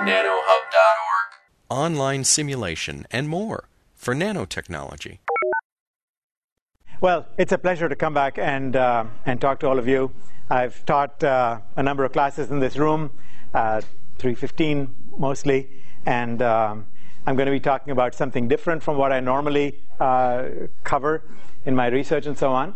nanohub.org. Online simulation and more for nanotechnology. Well, it's a pleasure to come back and talk to all of you. I've taught a number of classes in this room, 315 mostly, and I'm going to be talking about something different from what I normally cover in my research and so on.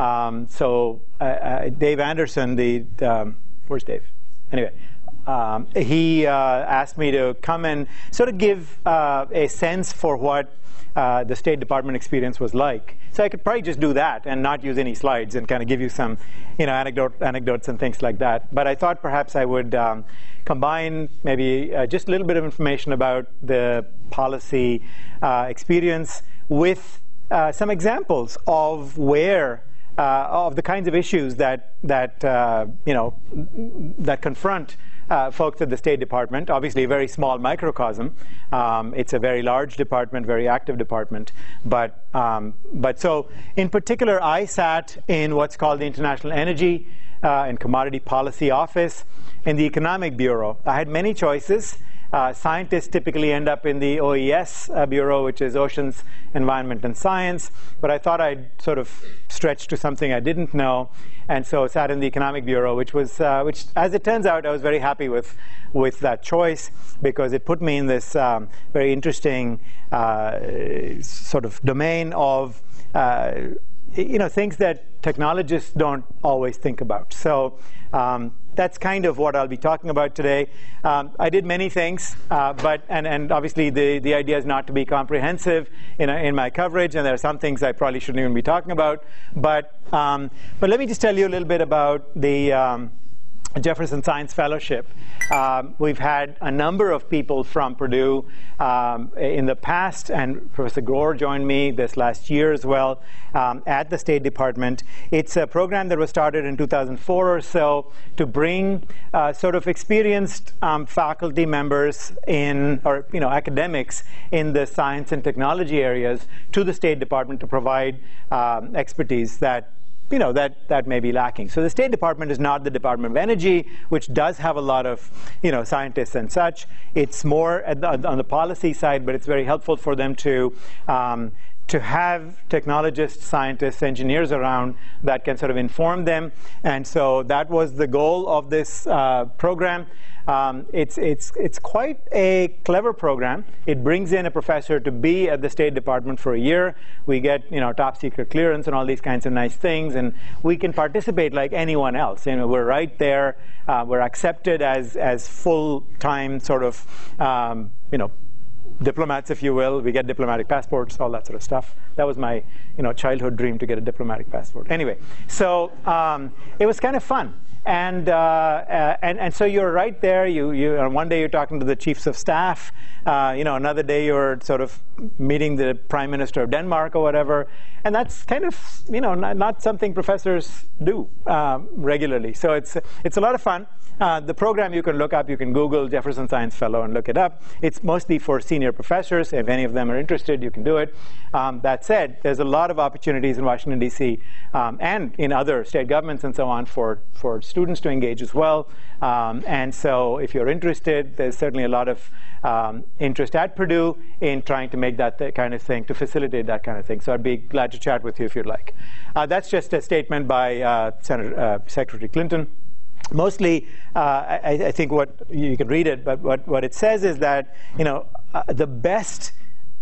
Dave Anderson, where's Dave? Anyway, he asked me to come and sort of give a sense for what the State Department experience was like. So I could probably just do that and not use any slides and kind of give you some, anecdotes and things like that. But I thought perhaps I would combine maybe just a little bit of information about the policy experience with some examples of where of the kinds of issues that confront folks at the State Department. Obviously, a very small microcosm. It's a very large department, very active department. But so, in particular, I sat in what's called the International Energy and Commodity Policy Office in the Economic Bureau. I had many choices. Scientists typically end up in the OES Bureau, which is Oceans, Environment, and Science. But I thought I'd sort of stretch to something I didn't know, and so sat in the Economic Bureau, which, as it turns out, I was very happy with that choice because it put me in this very interesting sort of domain of things that technologists don't always think about. So that's kind of what I'll be talking about today. I did many things, and obviously the idea is not to be comprehensive in my coverage, and there are some things I probably shouldn't even be talking about. But let me just tell you a little bit about the Jefferson Science Fellowship. We've had a number of people from Purdue in the past, and Professor Gore joined me this last year as well at the State Department. It's a program that was started in 2004 or so to bring sort of experienced faculty members academics in the science and technology areas to the State Department to provide expertise that may be lacking. So the State Department is not the Department of Energy, which does have a lot of, scientists and such. It's more on the policy side, but it's very helpful for them to have technologists, scientists, engineers around that can sort of inform them. And so that was the goal of this program. It's quite a clever program. It brings in a professor to be at the State Department for a year. We get top secret clearance and all these kinds of nice things, and we can participate like anyone else. We're right there. We're accepted as full-time sort of diplomats, if you will. We get diplomatic passports, all that sort of stuff. That was my childhood dream, to get a diplomatic passport. Anyway, so it was kind of fun. And so you're right there. One day you're talking to the chiefs of staff. Another day you're sort of meeting the Prime Minister of Denmark or whatever. And that's kind of not something professors do regularly. So it's a lot of fun. The program you can look up. You can Google Jefferson Science Fellow and look it up. It's mostly for senior professors. If any of them are interested, you can do it. That said, there's a lot of opportunities in Washington, D.C. And in other state governments and so on for students to engage as well. And so if you're interested, there's certainly a lot of interest at Purdue in trying to make that kind of thing, to facilitate that kind of thing. So I'd be glad to chat with you if you'd like. That's just a statement by Secretary Clinton. Mostly, I think what you can read it, but what it says is that the best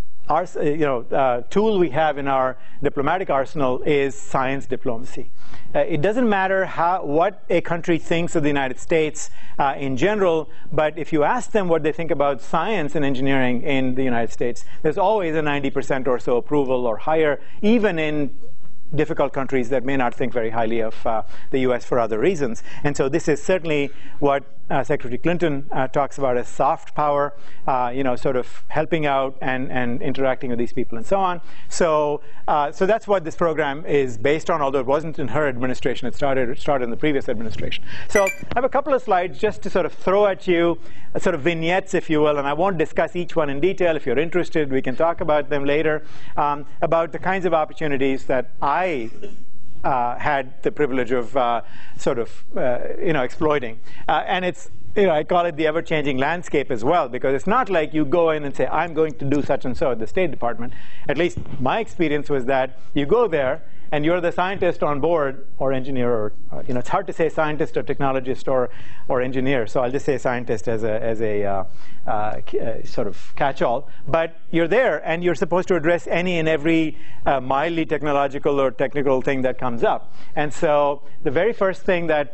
tool we have in our diplomatic arsenal is science diplomacy. It doesn't matter what a country thinks of the United States in general, but if you ask them what they think about science and engineering in the United States, there's always a 90% or so approval or higher, even in difficult countries that may not think very highly of the U.S. for other reasons. And so this is certainly what Secretary Clinton talks about as soft power, sort of helping out and interacting with these people and so on. So that's what this program is based on, although it wasn't in her administration. It started in the previous administration. So I have a couple of slides just to sort of throw at you, sort of vignettes, if you will, and I won't discuss each one in detail. If you're interested, we can talk about them later, about the kinds of opportunities that I had the privilege of exploiting. And I call it the ever-changing landscape as well, because it's not like you go in and say, I'm going to do such and so at the State Department. At least my experience was that you go there, and you're the scientist on board, or engineer, or it's hard to say scientist or technologist or engineer, so I'll just say scientist as a sort of catch-all. But you're there, and you're supposed to address any and every mildly technological or technical thing that comes up. And so the very first thing that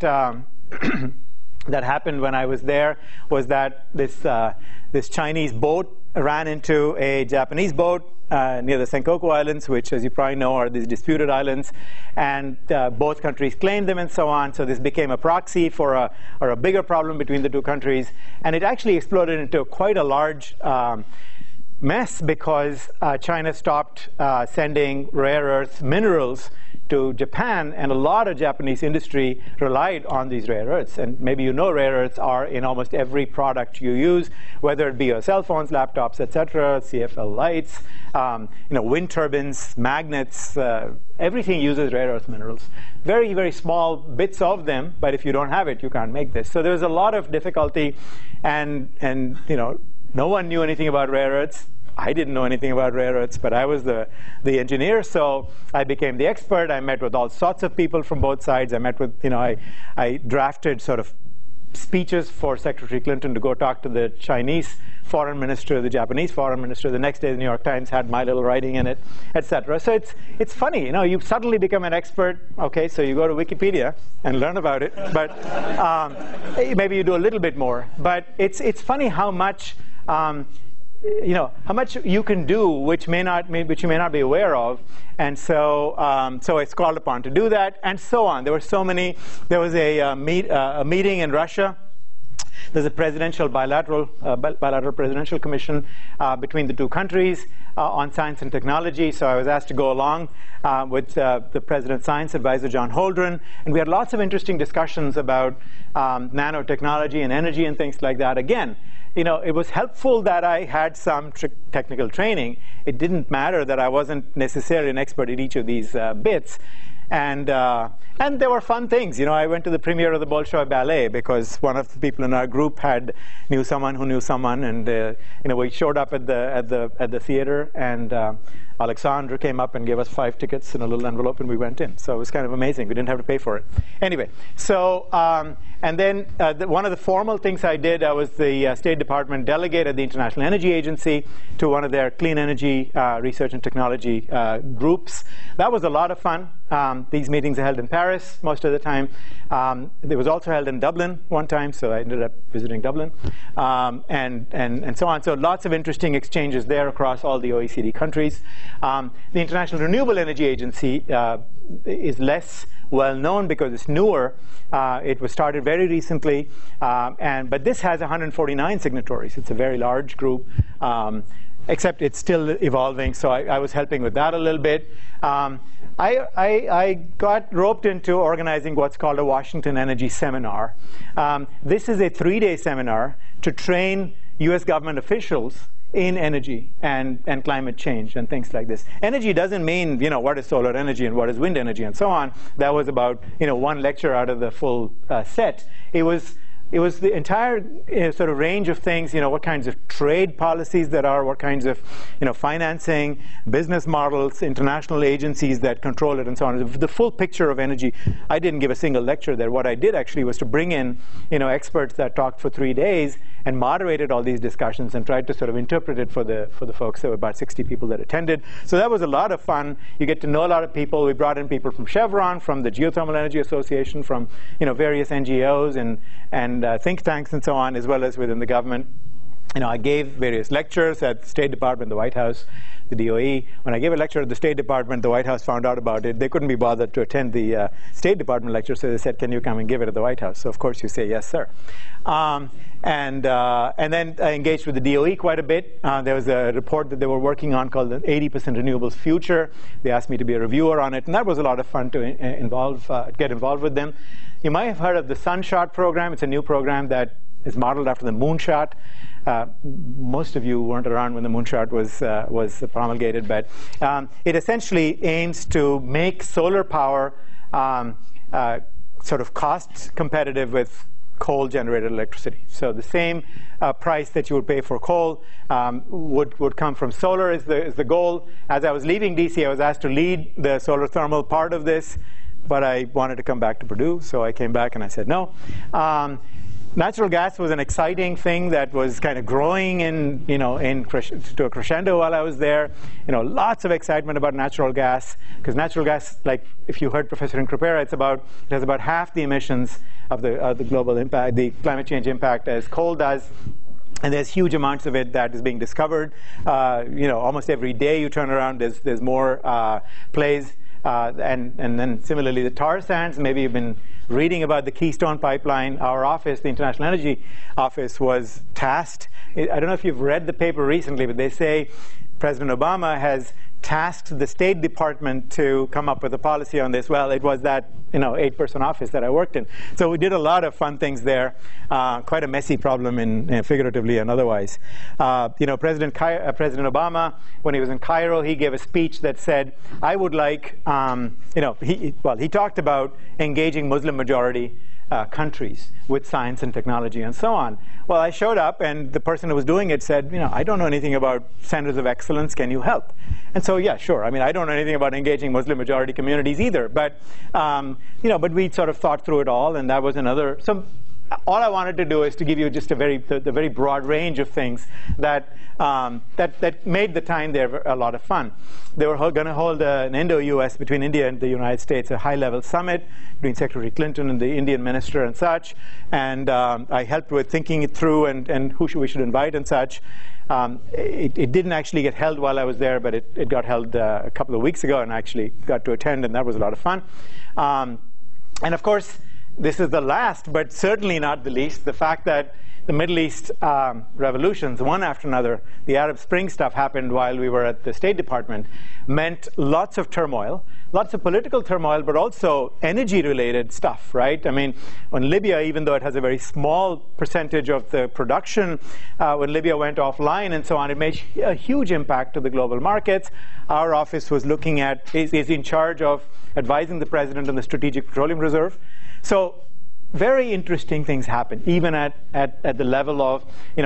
that happened when I was there was that this Chinese boat ran into a Japanese boat near the Senkaku Islands, which, as you probably know, are these disputed islands, and both countries claimed them and so on. So this became a proxy for a bigger problem between the two countries, and it actually exploded into quite a large mess because China stopped sending rare earth minerals to Japan, and a lot of Japanese industry relied on these rare earths. And maybe you know rare earths are in almost every product you use, whether it be your cell phones, laptops, etc., CFL lights, wind turbines, magnets, everything uses rare earth minerals. Very, very small bits of them, but if you don't have it, you can't make this. So there was a lot of difficulty, and no one knew anything about rare earths. I didn't know anything about rare earths, but I was the engineer, so I became the expert. I met with all sorts of people from both sides. I met with, I drafted sort of speeches for Secretary Clinton to go talk to the Chinese foreign minister, the Japanese foreign minister. The next day, the New York Times had my little writing in it, etc. So it's funny, you suddenly become an expert. Okay, so you go to Wikipedia and learn about it, but maybe you do a little bit more. But it's funny how much how much you can do, which you may not be aware of, and so it's called upon to do that, and so on. There were so many. There was a meeting in Russia. There's a bilateral presidential commission between the two countries on science and technology. So I was asked to go along with the President's science advisor, John Holdren, and we had lots of interesting discussions about nanotechnology and energy and things like that. Again, it was helpful that I had some technical training. It didn't matter that I wasn't necessarily an expert at each of these bits. And there were fun things. I went to the premiere of the Bolshoi Ballet because one of the people in our group knew someone who knew someone, and we showed up at the theater, and Alexandra came up and gave us 5 tickets in a little envelope, and we went in. So it was kind of amazing. We didn't have to pay for it. Anyway, so and then one of the formal things I did, I was the State Department delegate at the International Energy Agency to one of their clean energy research and technology groups. That was a lot of fun. These meetings are held in Paris most of the time. It was also held in Dublin one time, so I ended up visiting Dublin, and so on. So lots of interesting exchanges there across all the OECD countries. The International Renewable Energy Agency is less well known because it's newer. It was started very recently, but this has 149 signatories. It's a very large group. Except it's still evolving, so I was helping with that a little bit. I got roped into organizing what's called a Washington Energy Seminar. This is a 3-day seminar to train U.S. government officials in energy and climate change and things like this. Energy doesn't mean, what is solar energy and what is wind energy and so on. That was about, one lecture out of the full set. It was the entire sort of range of things, what kinds of trade policies there are, what kinds of, financing, business models, international agencies that control it, and so on. The full picture of energy. I didn't give a single lecture there. What I did actually was to bring in, experts that talked for 3 days and moderated all these discussions and tried to sort of interpret it for the folks. There were about 60 people that attended. So that was a lot of fun. You get to know a lot of people. We brought in people from Chevron, from the Geothermal Energy Association, from, various NGOs and think tanks and so on, as well as within the government. I gave various lectures at the State Department, the White House, the DOE. When I gave a lecture at the State Department, the White House found out about it. They couldn't be bothered to attend the State Department lecture, so they said, can you come and give it at the White House? So of course you say, yes, sir. And then I engaged with the DOE quite a bit. There was a report that they were working on called the 80% Renewables Future. They asked me to be a reviewer on it, and that was a lot of fun to get involved with them. You might have heard of the Sunshot program. It's a new program that is modeled after the Moonshot. Most of you weren't around when the Moonshot was promulgated, but it essentially aims to make solar power sort of cost competitive with coal-generated electricity. So the same price that you would pay for coal would come from solar is the goal. As I was leaving DC, I was asked to lead the solar thermal part of this, but I wanted to come back to Purdue, so I came back and I said no. Natural gas was an exciting thing that was kind of growing to a crescendo while I was there. Lots of excitement about natural gas, because natural gas, like if you heard Professor Increpera, it has about half the emissions of the global impact, the climate change impact, as coal does. And there's huge amounts of it that is being discovered. Almost every day you turn around, there's more plays. And then similarly, the tar sands. Maybe you've been reading about the Keystone Pipeline. Our office, the International Energy Office, was tasked. I don't know if you've read the paper recently, but they say President Obama has tasked the State Department to come up with a policy on this. Well, it was that 8-person office that I worked in. So we did a lot of fun things there. Quite a messy problem, figuratively and otherwise. President Obama, when he was in Cairo, he gave a speech that said, "I would like," he talked about engaging Muslim-majority countries with science and technology and so on. Well, I showed up, and the person who was doing it said, "I don't know anything about centers of excellence. Can you help?" And so, yeah, sure. I don't know anything about engaging Muslim-majority communities either. But, but we sort of thought through it all, and that was another. So all I wanted to do is to give you just the very broad range of things that made the time there a lot of fun. They were going to hold an Indo-US, between India and the United States, a high-level summit between Secretary Clinton and the Indian minister and such. And I helped with thinking it through and who we should invite and such. It didn't actually get held while I was there, but it got held a couple of weeks ago, and I actually got to attend, and that was a lot of fun. And of course, this is the last, but certainly not the least, the fact that the Middle East revolutions, one after another, the Arab Spring stuff happened while we were at the State Department, meant lots of turmoil, lots of political turmoil, but also energy-related stuff, right? When Libya, even though it has a very small percentage of the production, when Libya went offline and so on, it made a huge impact to the global markets. Our office was looking at, is in charge of advising the president on the Strategic Petroleum Reserve. So very interesting things happen, even at the level of,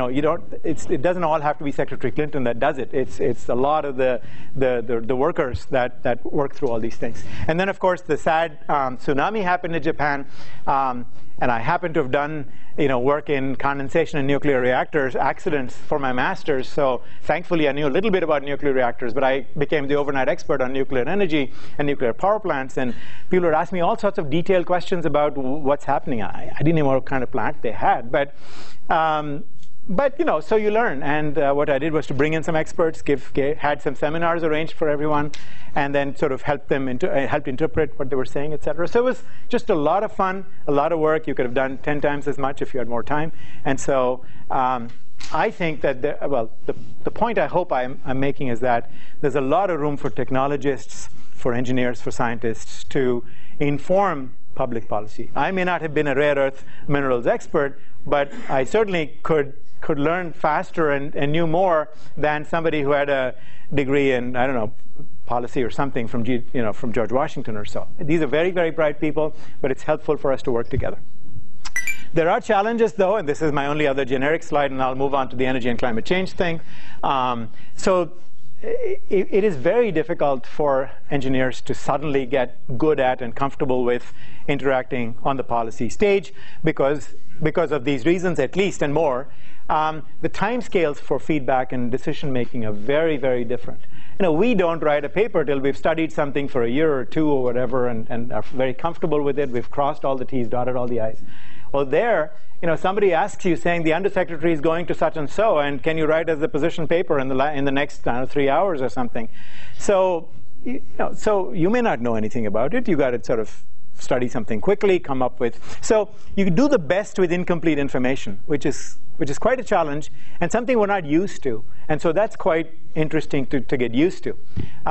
it doesn't all have to be Secretary Clinton that does it. It's a lot of the workers that work through all these things. And then, of course, the sad tsunami happened in Japan, and I happened to have done work in condensation and nuclear reactors accidents for my master's. So thankfully, I knew a little bit about nuclear reactors, but I became the overnight expert on nuclear energy and nuclear power plants. And people would ask me all sorts of detailed questions about what's happening. I didn't know what kind of plant they had, but so you learn. And what I did was to bring in some experts, had some seminars arranged for everyone, and then sort of helped interpret what they were saying, etc. So it was just a lot of fun, a lot of work. You could have done 10 times as much if you had more time. And so I think that, the point I hope I'm making is that there's a lot of room for technologists, for engineers, for scientists to inform public policy. I may not have been a rare earth minerals expert, but I certainly could learn faster and knew more than somebody who had a degree in, I don't know, policy or something from George Washington or so. These are very, very bright people, but it's helpful for us to work together. There are challenges, though, and this is my only other generic slide, and I'll move on to the energy and climate change thing. So it is very difficult for engineers to suddenly get good at and comfortable with interacting on the policy stage because of these reasons, at least, and more. The timescales for feedback and decision-making are very, very different. We don't write a paper till we've studied something for a year or two or whatever and are very comfortable with it. We've crossed all the T's, dotted all the I's. Well, there, somebody asks you saying the undersecretary is going to such and so, and can you write as a position paper in the next 3 hours or something? So, so you may not know anything about it. You got to sort of study something quickly, come up with. So you do the best with incomplete information, which is quite a challenge and something we're not used to. And so that's quite interesting to get used to.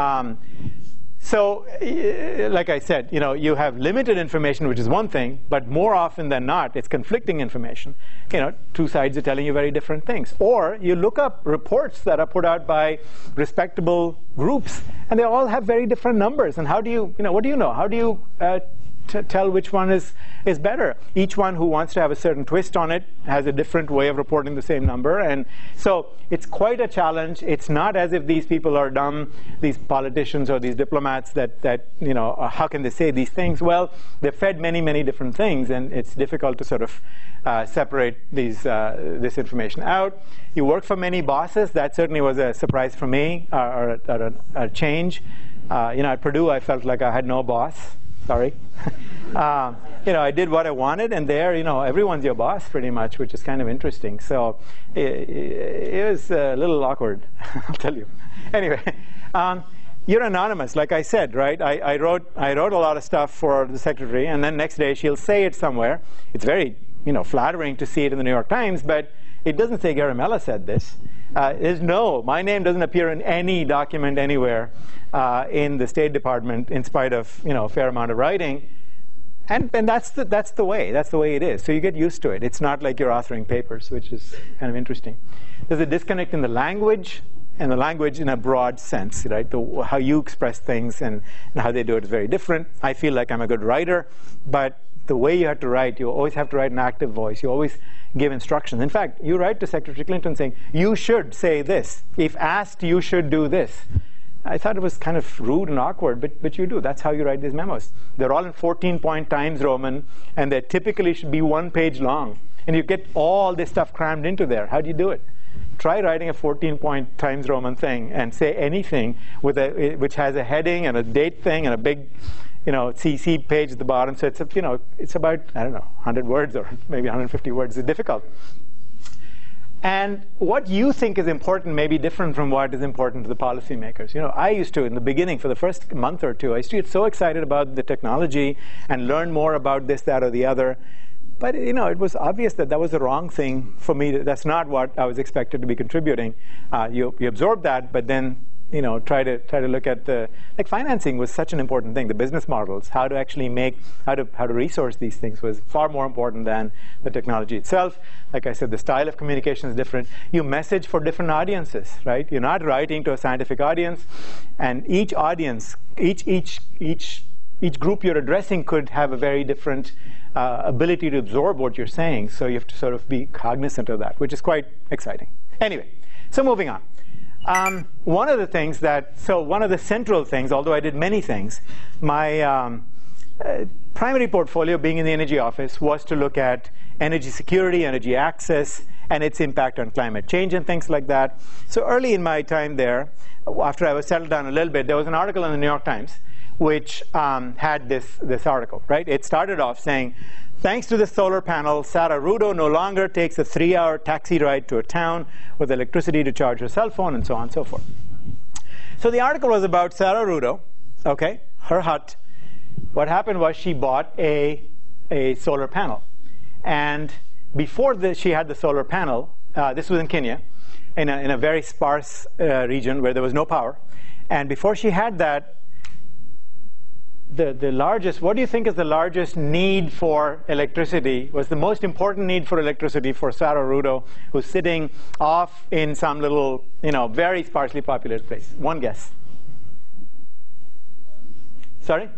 So, like I said, you have limited information, which is one thing, but more often than not, it's conflicting information. Two sides are telling you very different things. Or you look up reports that are put out by respectable groups, and they all have very different numbers. And how do you, what do you know? How do you tell which one is better. Each one who wants to have a certain twist on it has a different way of reporting the same number. And so it's quite a challenge. It's not as if these people are dumb, these politicians or these diplomats that how can they say these things? Well, they're fed many, many different things, and it's difficult to sort of separate this information out. You work for many bosses. That certainly was a surprise for me, or a change. At Purdue, I felt like I had no boss. Sorry. I did what I wanted, and there, everyone's your boss pretty much, which is kind of interesting. So it was a little awkward, I'll tell you. Anyway, you're anonymous, like I said, right? I wrote a lot of stuff for the secretary, and then next day she'll say it somewhere. It's very, flattering to see it in the New York Times, but it doesn't say Garimella said this. My name doesn't appear in any document anywhere in the State Department, in spite of a fair amount of writing, and that's the way it is. So you get used to it. It's not like you're authoring papers, which is kind of interesting. There's a disconnect in the language, and the language in a broad sense, right? How you express things and how they do it is very different. I feel like I'm a good writer, but the way you have to write, you always have to write in active voice. You always give instructions. In fact, you write to Secretary Clinton saying, you should say this. If asked, you should do this. I thought it was kind of rude and awkward, but you do. That's how you write these memos. They're all in 14-point Times Roman, and they typically should be 1 page long. And you get all this stuff crammed into there. How do you do it? Try writing a 14-point Times Roman thing and say anything which has a heading and a date thing and a big CC page at the bottom. So it's about, 100 words or maybe 150 words. It's difficult. And what you think is important may be different from what is important to the policymakers. I used to, in the beginning, for the first month or two, I used to get so excited about the technology and learn more about this, that, or the other. But, it was obvious that was the wrong thing for me. That's not what I was expected to be contributing. You absorb that, but then try to look at financing was such an important thing. The business models, how to actually how to resource these things was far more important than the technology itself. Like I said, the style of communication is different. You message for different audiences, right? You're not writing to a scientific audience, and each audience, each group you're addressing could have a very different ability to absorb what you're saying. So you have to sort of be cognizant of that, which is quite exciting. Anyway, so moving on. One of the central things, although I did many things, my primary portfolio, being in the energy office, was to look at energy security, energy access, and its impact on climate change and things like that. So early in my time there, after I was settled down a little bit, there was an article in the New York Times which had this article, right? It started off saying, thanks to the solar panel, Sarah Rudo no longer takes a 3-hour taxi ride to a town with electricity to charge her cell phone, and so on and so forth. So the article was about Sarah Rudo, okay, her hut. What happened was she bought a solar panel. And before she had the solar panel, this was in Kenya, in a very sparse region where there was no power. And before she had that, the largest, what do you think is the largest need for electricity, was the most important need for electricity for Sarah Rudo, who's sitting off in some little, very sparsely populated place? One guess. Sorry?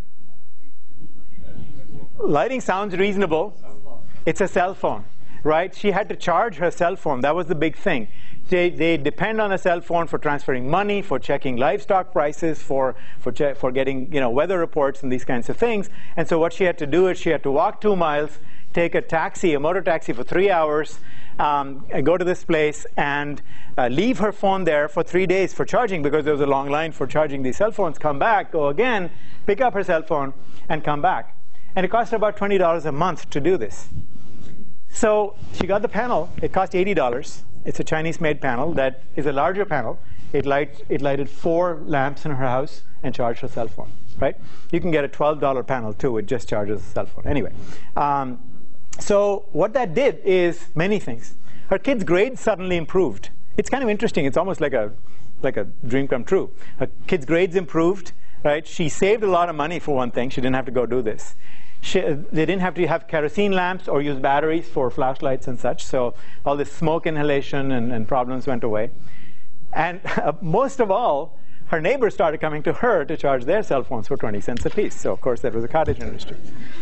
Lighting sounds reasonable. It's a cell phone, right? She had to charge her cell phone. That was the big thing. They depend on a cell phone for transferring money, for checking livestock prices, for getting weather reports and these kinds of things. And so what she had to do is she had to walk 2 miles, take a motor taxi for 3 hours, go to this place and leave her phone there for 3 days for charging, because there was a long line for charging these cell phones, come back, go again, pick up her cell phone, and come back. And it cost her about $20 a month to do this. So she got the panel. It cost $80. It's a Chinese-made panel that is a larger panel. It lighted 4 lamps in her house and charged her cell phone, right? You can get a $12 panel, too. It just charges the cell phone. Anyway, so what that did is many things. Her kids' grades suddenly improved. It's kind of interesting. It's almost like a dream come true. Her kids' grades improved, right? She saved a lot of money, for one thing. She didn't have to go do this. They didn't have to have kerosene lamps or use batteries for flashlights and such. So all this smoke inhalation and problems went away. And most of all, her neighbors started coming to her to charge their cell phones for 20 cents a piece. So, of course, that was the cottage industry.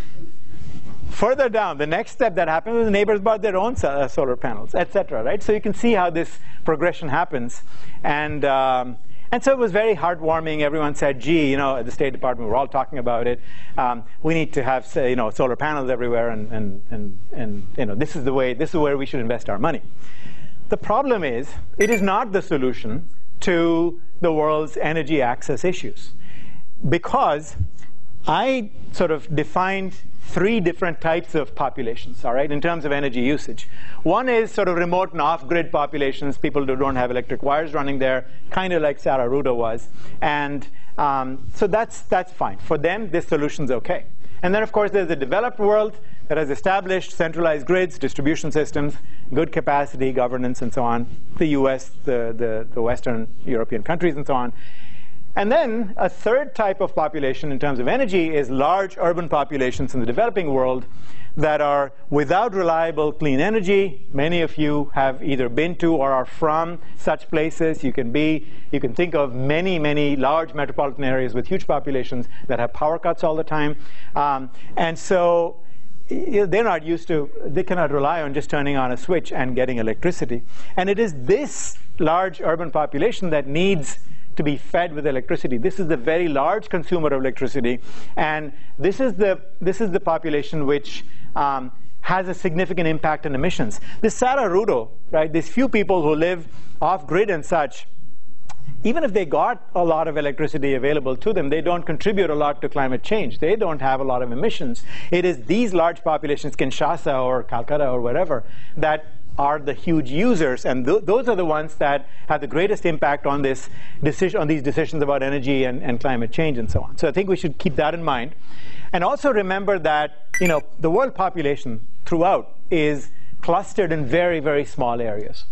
Further down, the next step that happened was the neighbors bought their own solar panels, etc. Right? So you can see how this progression happens. And so it was very heartwarming. Everyone said, gee, at the State Department, we're all talking about it. We need to have, solar panels everywhere, and this is where we should invest our money. The problem is, it is not the solution to the world's energy access issues, because I sort of defined 3 different types of populations, all right, in terms of energy usage. One is sort of remote and off-grid populations, people who don't have electric wires running there, kind of like Cerro Rudo was. And so that's fine. For them, this solution's OK. And then, of course, there's the developed world that has established centralized grids, distribution systems, good capacity, governance, and so on, the US, the Western European countries, and so on. And then a third type of population in terms of energy is large urban populations in the developing world that are without reliable clean energy. Many of you have either been to or are from such places. You can think of many, many large metropolitan areas with huge populations that have power cuts all the time. And so they're not used to, they cannot rely on just turning on a switch and getting electricity. And it is this large urban population that needs to be fed with electricity. This is the very large consumer of electricity, and this is the population which has a significant impact on emissions. This Cerro Rudo, right? These few people who live off grid and such, even if they got a lot of electricity available to them, they don't contribute a lot to climate change. They don't have a lot of emissions. It is these large populations, Kinshasa or Calcutta or wherever, that are the huge users, and those are the ones that have the greatest impact on these decisions about energy and climate change and so on. So I think we should keep that in mind, and also remember that the world population throughout is clustered in very, very small areas.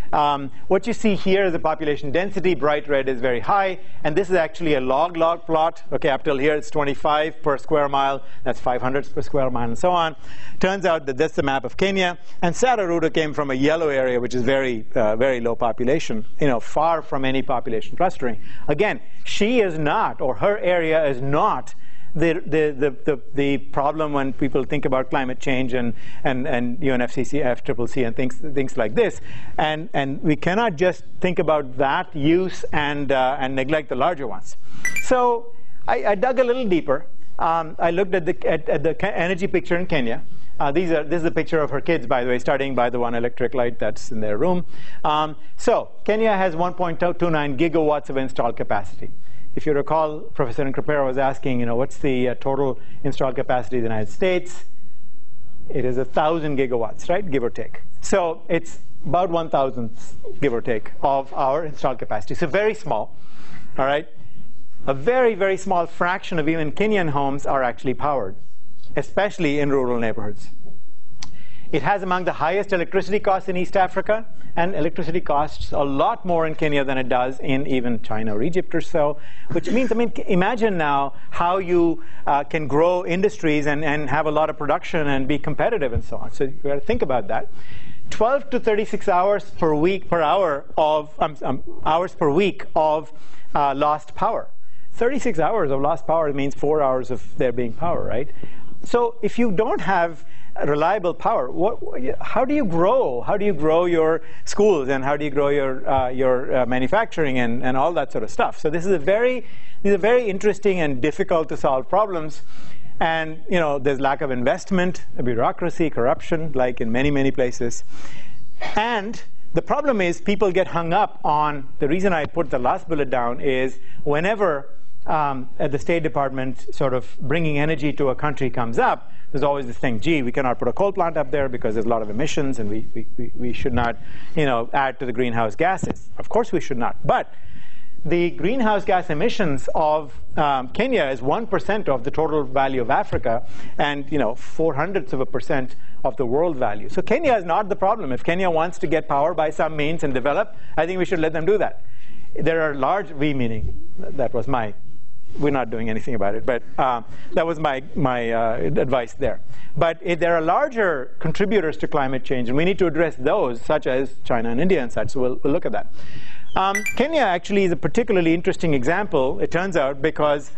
What you see here is the population density. Bright red is very high, and this is actually a log plot. Okay, up till here it's 25 per square mile. That's 500 per square mile, and so on. Turns out that that's the map of Kenya, and Cerro Rudo came from a yellow area, which is very, very low population. Far from any population clustering. Again, she is not, or her area is not, the problem when people think about climate change and UNFCCC, FCCC, and things like this, and we cannot just think about that use and neglect the larger ones. So I dug a little deeper. I looked at the energy picture in Kenya. This is a picture of her kids, by the way, starting by the one electric light that's in their room. So Kenya has 1.29 gigawatts of installed capacity. If you recall, Professor Nkropera was asking, what's the total installed capacity of the United States? It is 1,000 gigawatts, right, give or take. So it's about 1,000th, give or take, of our installed capacity. So very small, all right? A very, very small fraction of even Kenyan homes are actually powered, especially in rural neighborhoods. It has among the highest electricity costs in East Africa, and electricity costs a lot more in Kenya than it does in even China or Egypt or so, which means, imagine now how you can grow industries and have a lot of production and be competitive and so on. So you've got to think about that. 12 to 36 hours per week of lost power. 36 hours of lost power means 4 hours of there being power, right? So if you don't have reliable power, how do you grow? How do you grow your schools, and how do you grow your manufacturing and all that sort of stuff? So these are very interesting and difficult to solve problems. And there's lack of investment, bureaucracy, corruption, like in many, many places. And the problem is people get hung up on, the reason I put the last bullet down is whenever at the State Department sort of bringing energy to a country comes up, there's always this thing, gee, we cannot put a coal plant up there because there's a lot of emissions, and we should not add to the greenhouse gases. Of course we should not. But the greenhouse gas emissions of Kenya is 1% of the total value of Africa, and 0.04% of the world value. So Kenya is not the problem. If Kenya wants to get power by some means and develop, I think we should let them do that. There are large, we meaning, that was my, we're not doing anything about it, but that was my advice there. But there are larger contributors to climate change, and we need to address those, such as China and India and such, so we'll look at that. Kenya actually is a particularly interesting example, it turns out, because,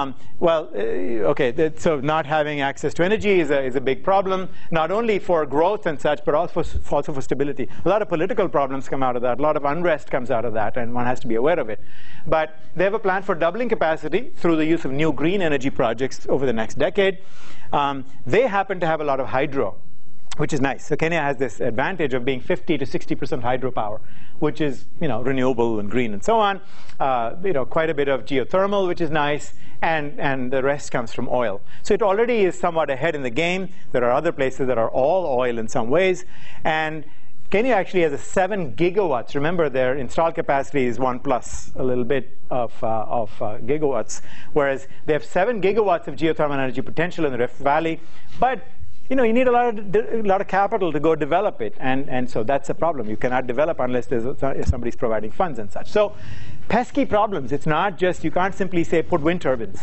so not having access to energy is a big problem, not only for growth and such, but also for stability. A lot of political problems come out of that. A lot of unrest comes out of that, and one has to be aware of it. But they have a plan for doubling capacity through the use of new green energy projects over the next decade. They happen to have a lot of hydro, which is nice. So Kenya has this advantage of being 50 to 60% hydropower, which is, renewable and green and so on. Quite a bit of geothermal, which is nice, and the rest comes from oil. So it already is somewhat ahead in the game. There are other places that are all oil in some ways. And Kenya actually has 7 gigawatts. Remember, their installed capacity is 1 plus a little bit of gigawatts, whereas they have 7 gigawatts of geothermal energy potential in the Rift Valley. But you need a lot of capital to go develop it, and so that's a problem. You cannot develop unless somebody's providing funds and such. So, pesky problems. It's not just, you can't simply say put wind turbines.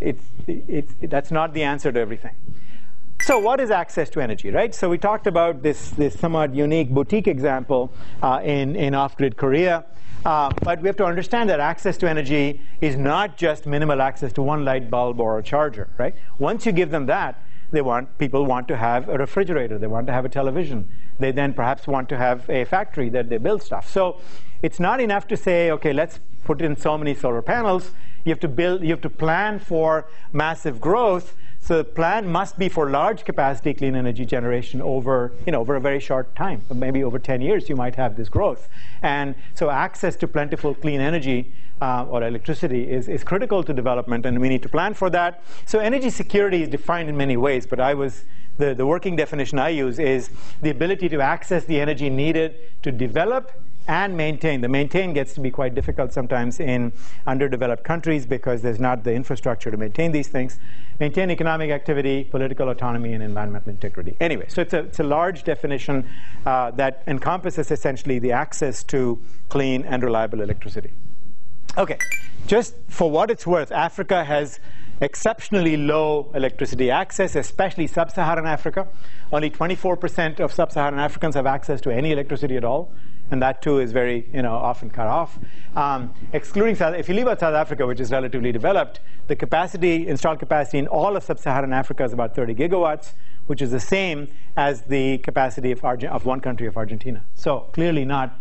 That's not the answer to everything. So, what is access to energy, right? So we talked about this somewhat unique boutique example in off-grid Korea. But we have to understand that access to energy is not just minimal access to one light bulb or a charger, right? Once you give them that, people want to have a refrigerator. They want to have a television. They then perhaps want to have a factory that they build stuff. So it's not enough to say, okay, let's put in so many solar panels. You have to plan for massive growth. So the plan must be for large capacity clean energy generation over a very short time. Maybe over 10 years you might have this growth. And so access to plentiful clean energy or electricity is critical to development, and we need to plan for that. So energy security is defined in many ways, but the working definition I use is the ability to access the energy needed to develop and maintain. The maintain gets to be quite difficult sometimes in underdeveloped countries because there's not the infrastructure to maintain these things. Maintain economic activity, political autonomy, and environmental integrity. Anyway, so it's a large definition that encompasses essentially the access to clean and reliable electricity. Okay, just for what it's worth, Africa has exceptionally low electricity access, especially sub-Saharan Africa. Only 24% of sub-Saharan Africans have access to any electricity at all, and that too is very often cut off. Excluding if you leave out South Africa, which is relatively developed, the installed capacity in all of sub-Saharan Africa is about 30 gigawatts, which is the same as the capacity of one country, of Argentina. So clearly not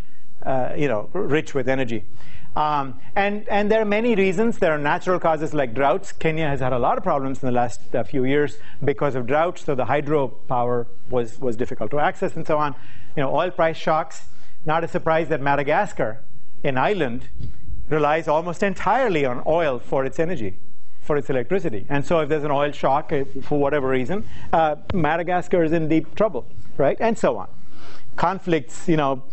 rich with energy. And there are many reasons. There are natural causes like droughts. Kenya has had a lot of problems in the last few years because of droughts, so the hydropower was difficult to access and so on. Oil price shocks. Not a surprise that Madagascar, an island, relies almost entirely on oil for its energy, for its electricity. And so if there's an oil shock, for whatever reason, Madagascar is in deep trouble, right? And so on. Conflicts,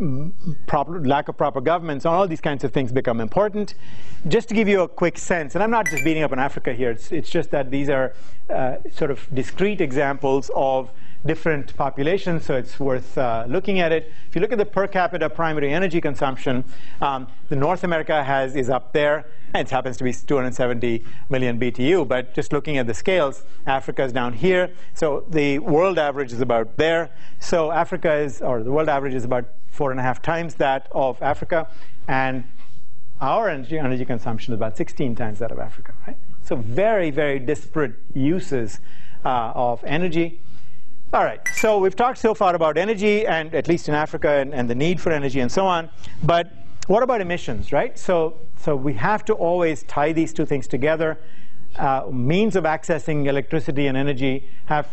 lack of proper governments, all these kinds of things become important. Just to give you a quick sense, and I'm not just beating up on Africa here, it's just that these are sort of discrete examples of different populations, so it's worth looking at it. If you look at the per capita primary energy consumption, the North America is up there, and it happens to be 270 million BTU, but just looking at the scales, Africa is down here, so the world average is about there. So the world average is about 4.5 times that of Africa, and our energy consumption is about 16 times that of Africa, right? So very, very disparate uses of energy. All right, so we've talked so far about energy, and at least in Africa, and the need for energy and so on. But what about emissions, right? So we have to always tie these two things together. Means of accessing electricity and energy have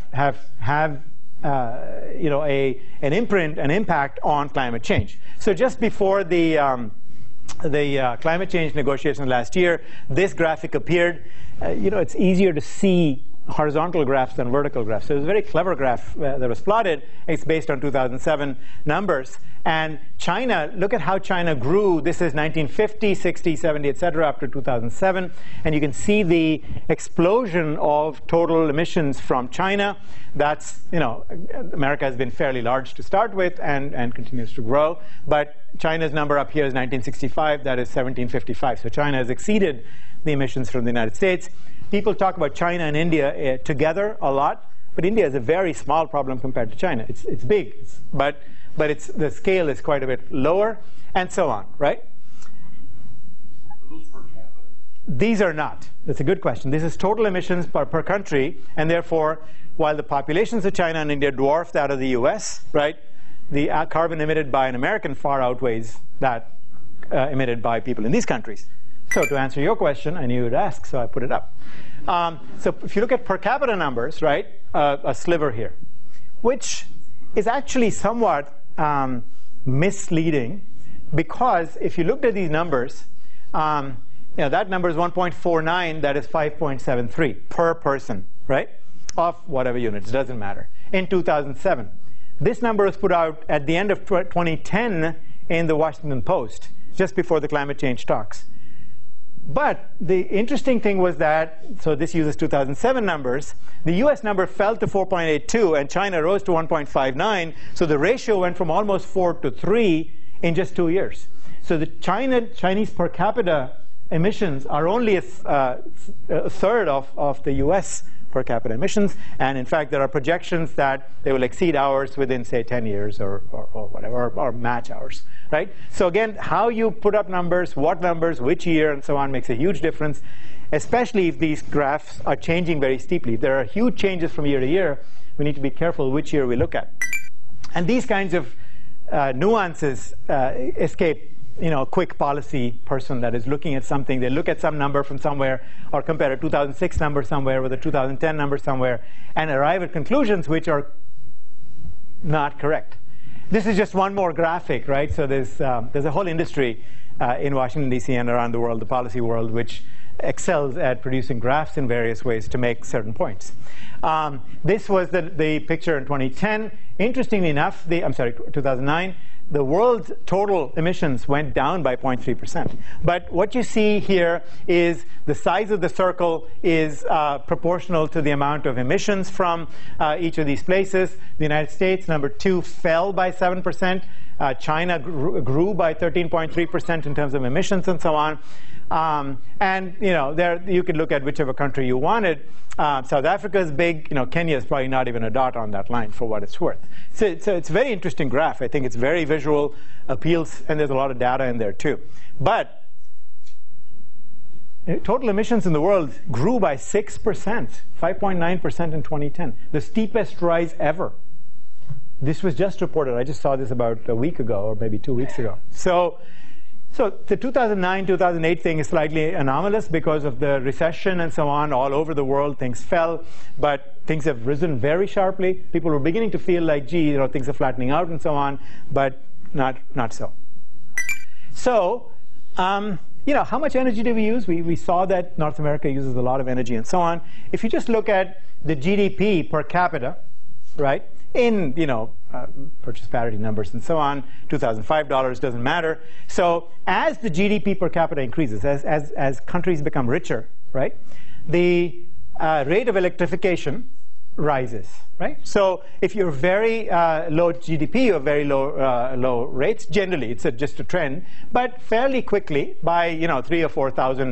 an impact on climate change. So just before the climate change negotiations last year, this graphic appeared. It's easier to see horizontal graphs than vertical graphs. So it was a very clever graph that was plotted. It's based on 2007 numbers. And China, look at how China grew. This is 1950, 60, 70, et cetera, up to 2007. And you can see the explosion of total emissions from China. That's, America has been fairly large to start with and continues to grow. But China's number up here is 1965. That is 1755. So China has exceeded the emissions from the United States. People talk about China and India together a lot, but India is a very small problem compared to China. It's big, but the scale is quite a bit lower, and so on, right? these are not. That's a good question. This is total emissions per country, and therefore, while the populations of China and India dwarf that of the US, right, the carbon emitted by an American far outweighs that emitted by people in these countries. So to answer your question, I knew you'd ask, so I put it up. So if you look at per capita numbers, right, a sliver here, which is actually somewhat misleading, because if you looked at these numbers, that number is 1.49, that is 5.73 per person, right, of whatever units, doesn't matter, in 2007. This number was put out at the end of 2010 in the Washington Post, just before the climate change talks. But the interesting thing was that, so this uses 2007 numbers, the US number fell to 4.82 and China rose to 1.59, so the ratio went from almost 4 to 3 in just 2 years. So the Chinese per capita emissions are only a third of the US per capita emissions, and in fact there are projections that they will exceed ours within, say, 10 years or whatever, or match ours, right? So again, how you put up numbers, what numbers, which year, and so on makes a huge difference, especially if these graphs are changing very steeply. If there are huge changes from year to year, we need to be careful which year we look at. And these kinds of nuances escape a quick policy person that is looking at something. They look at some number from somewhere or compare a 2006 number somewhere with a 2010 number somewhere and arrive at conclusions which are not correct. This is just one more graphic, right? So there's a whole industry in Washington, D.C. and around the world, the policy world, which excels at producing graphs in various ways to make certain points. This was the picture in 2010. Interestingly enough, 2009, the world's total emissions went down by 0.3%. But what you see here is the size of the circle is proportional to the amount of emissions from each of these places. The United States, number 2, fell by 7%. China grew by 13.3% in terms of emissions and so on. And there you could look at whichever country you wanted. South Africa is big. Kenya is probably not even a dot on that line for what it's worth. So it's a very interesting graph. I think it's very visual, appeals, and there's a lot of data in there too. But total emissions in the world grew by 6%, 5.9% in 2010, the steepest rise ever. This was just reported. I just saw this about a week ago, or maybe 2 weeks ago. So the 2009-2008 thing is slightly anomalous because of the recession and so on. All over the world, things fell, but things have risen very sharply. People were beginning to feel like, gee, things are flattening out and so on, but not so. So, how much energy do we use? We saw that North America uses a lot of energy and so on. If you just look at the GDP per capita, right, in purchase parity numbers and so on, $2,005 doesn't matter. So as the GDP per capita increases, as countries become richer, right, the rate of electrification rises, right? So if you're very low GDP or very low rates, generally it's just a trend, but fairly quickly, by $3,000 or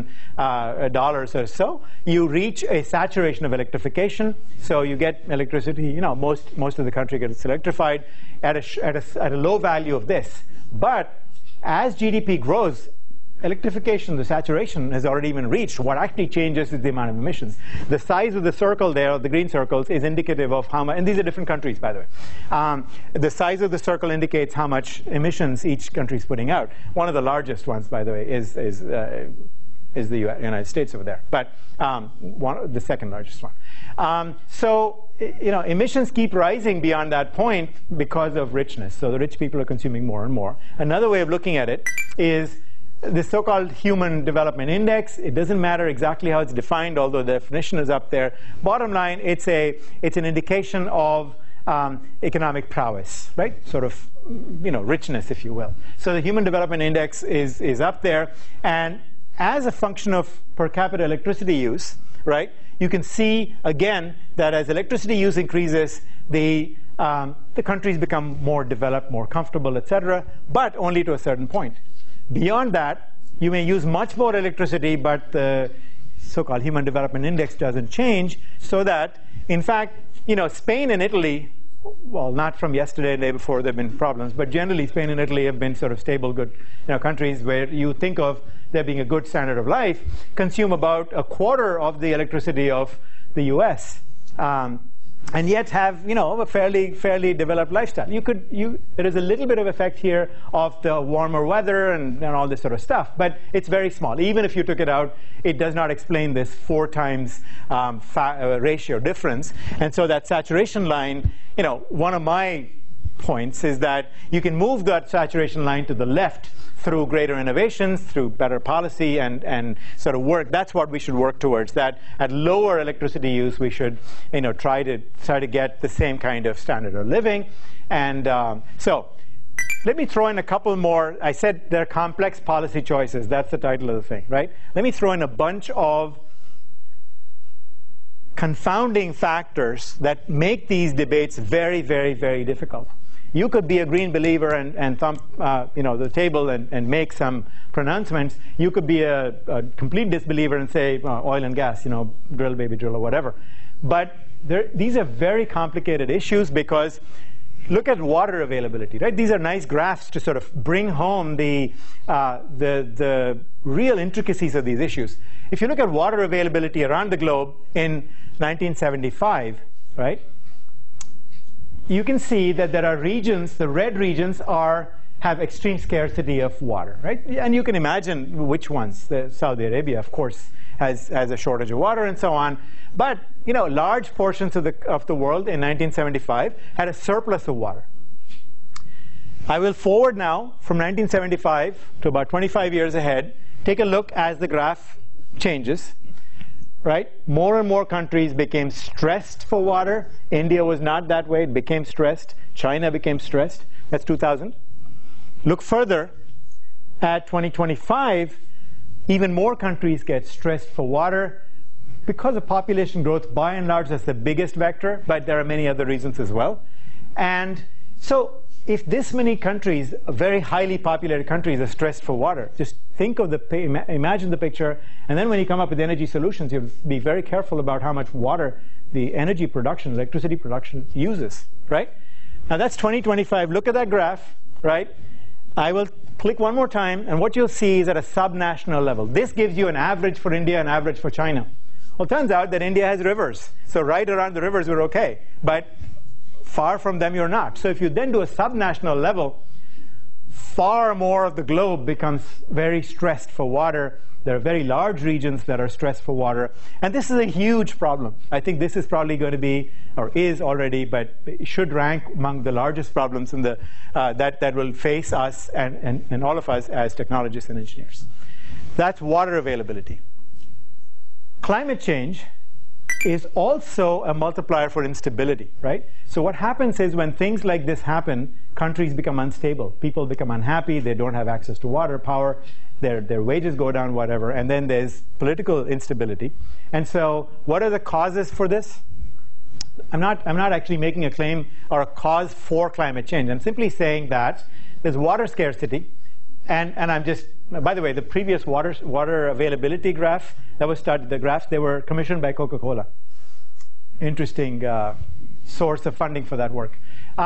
$4,000 or so, you reach a saturation of electrification. So you get electricity. Most of the country gets electrified at a low value of this. But as GDP grows, electrification, the saturation, has already been reached. What actually changes is the amount of emissions. The size of the circle there, the green circles, is indicative of how much, and these are different countries, by the way. The size of the circle indicates how much emissions each country is putting out. One of the largest ones, by the way, is the United States over there, but the second largest one. So emissions keep rising beyond that point because of richness. So the rich people are consuming more and more. Another way of looking at it is the so-called Human Development Index. It doesn't matter exactly how it's defined, although the definition is up there. Bottom line, it's an indication of economic prowess, right? Sort of, richness, if you will. So the Human Development Index is up there, and as a function of per capita electricity use, right, you can see again that as electricity use increases, the countries become more developed, more comfortable, etc., but only to a certain point. Beyond that, you may use much more electricity, but the so-called Human Development Index doesn't change, so that, in fact, Spain and Italy, well, not from yesterday, day before, there have been problems, but generally Spain and Italy have been sort of stable, good countries where you think of there being a good standard of life, consume about a quarter of the electricity of the US. And yet have, a fairly developed lifestyle. There is a little bit of effect here of the warmer weather and all this sort of stuff, but it's very small. Even if you took it out, it does not explain this 4 times ratio difference. And so that saturation line, one of my points is that you can move that saturation line to the left through greater innovations, through better policy and sort of work. That's what we should work towards, that at lower electricity use we should try to get the same kind of standard of living. And so let me throw in a couple more. I said they're complex policy choices. That's the title of the thing, right? Let me throw in a bunch of confounding factors that make these debates very, very, very difficult. You could be a green believer and thump the table and make some pronouncements. You could be a complete disbeliever and say oil and gas, drill baby drill or whatever. But these are very complicated issues because look at water availability, right? These are nice graphs to sort of bring home the real intricacies of these issues. If you look at water availability around the globe in 1975, right? You can see that there are regions, the red regions have extreme scarcity of water, right? And you can imagine which ones. Saudi Arabia, of course, has a shortage of water and so on. But, large portions of the world in 1975 had a surplus of water. I will forward now from 1975 to about 25 years ahead. Take a look as the graph changes. Right? More and more countries became stressed for water. India was not that way. It became stressed. China became stressed. That's 2000. Look further at 2025. Even more countries get stressed for water because of population growth. By and large, that's the biggest vector, but there are many other reasons as well. And so if this many countries, very highly populated countries, are stressed for water, just think of imagine the picture, and then when you come up with energy solutions, you have to be very careful about how much water the energy production, electricity production uses, right? Now that's 2025. Look at that graph, right? I will click one more time, and what you'll see is at a subnational level. This gives you an average for India, an average for China. Well, it turns out that India has rivers, so right around the rivers we're okay, but far from them you're not. So if you then do a subnational level, far more of the globe becomes very stressed for water. There are very large regions that are stressed for water. And this is a huge problem. I think this is probably going to be, or is already, but it should rank among the largest problems in that will face us and all of us as technologists and engineers. That's water availability. Climate change is also a multiplier for instability, right? So what happens is when things like this happen, countries become unstable. People become unhappy. They don't have access to water, power. Their wages go down, whatever. And then there's political instability. And so what are the causes for this? I'm not actually making a claim or a cause for climate change. I'm simply saying that there's water scarcity. And I'm just, by the way, the previous water availability graph that was started, the graphs, they were commissioned by Coca-Cola. Interesting source of funding for that work.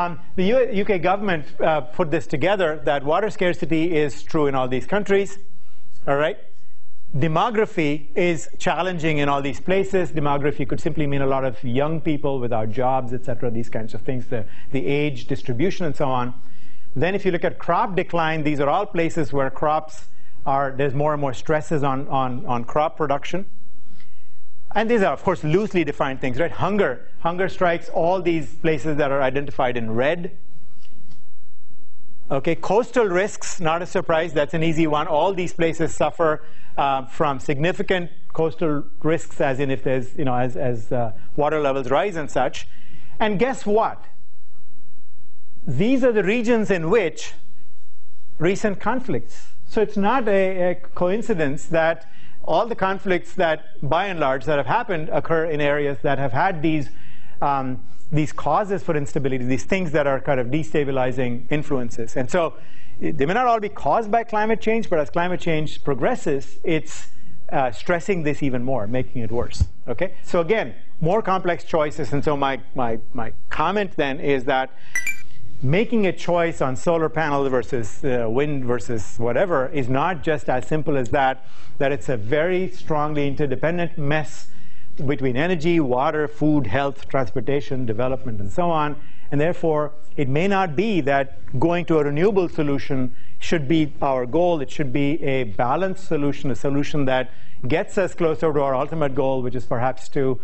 The UK government put this together, that water scarcity is true in all these countries. All right? Demography is challenging in all these places. Demography could simply mean a lot of young people without jobs, etc., these kinds of things, the age distribution and so on. Then if you look at crop decline, these are all places where there's more and more stresses on crop production. And these are, of course, loosely defined things, right? Hunger strikes all these places that are identified in red. Okay, coastal risks, not a surprise, that's an easy one. All these places suffer from significant coastal risks, as in if there's, as water levels rise and such. And guess what? These are the regions in which recent conflicts. So it's not a coincidence that all the conflicts that, by and large, that have happened occur in areas that have had these causes for instability, these things that are kind of destabilizing influences. And so they may not all be caused by climate change, but as climate change progresses, it's stressing this even more, making it worse. Okay? So again, more complex choices. And so my comment then is that making a choice on solar panels versus wind versus whatever is not just as simple as that, that it's a very strongly interdependent mess between energy, water, food, health, transportation, development, and so on. And therefore, it may not be that going to a renewable solution should be our goal. It should be a balanced solution, a solution that gets us closer to our ultimate goal, which is perhaps to,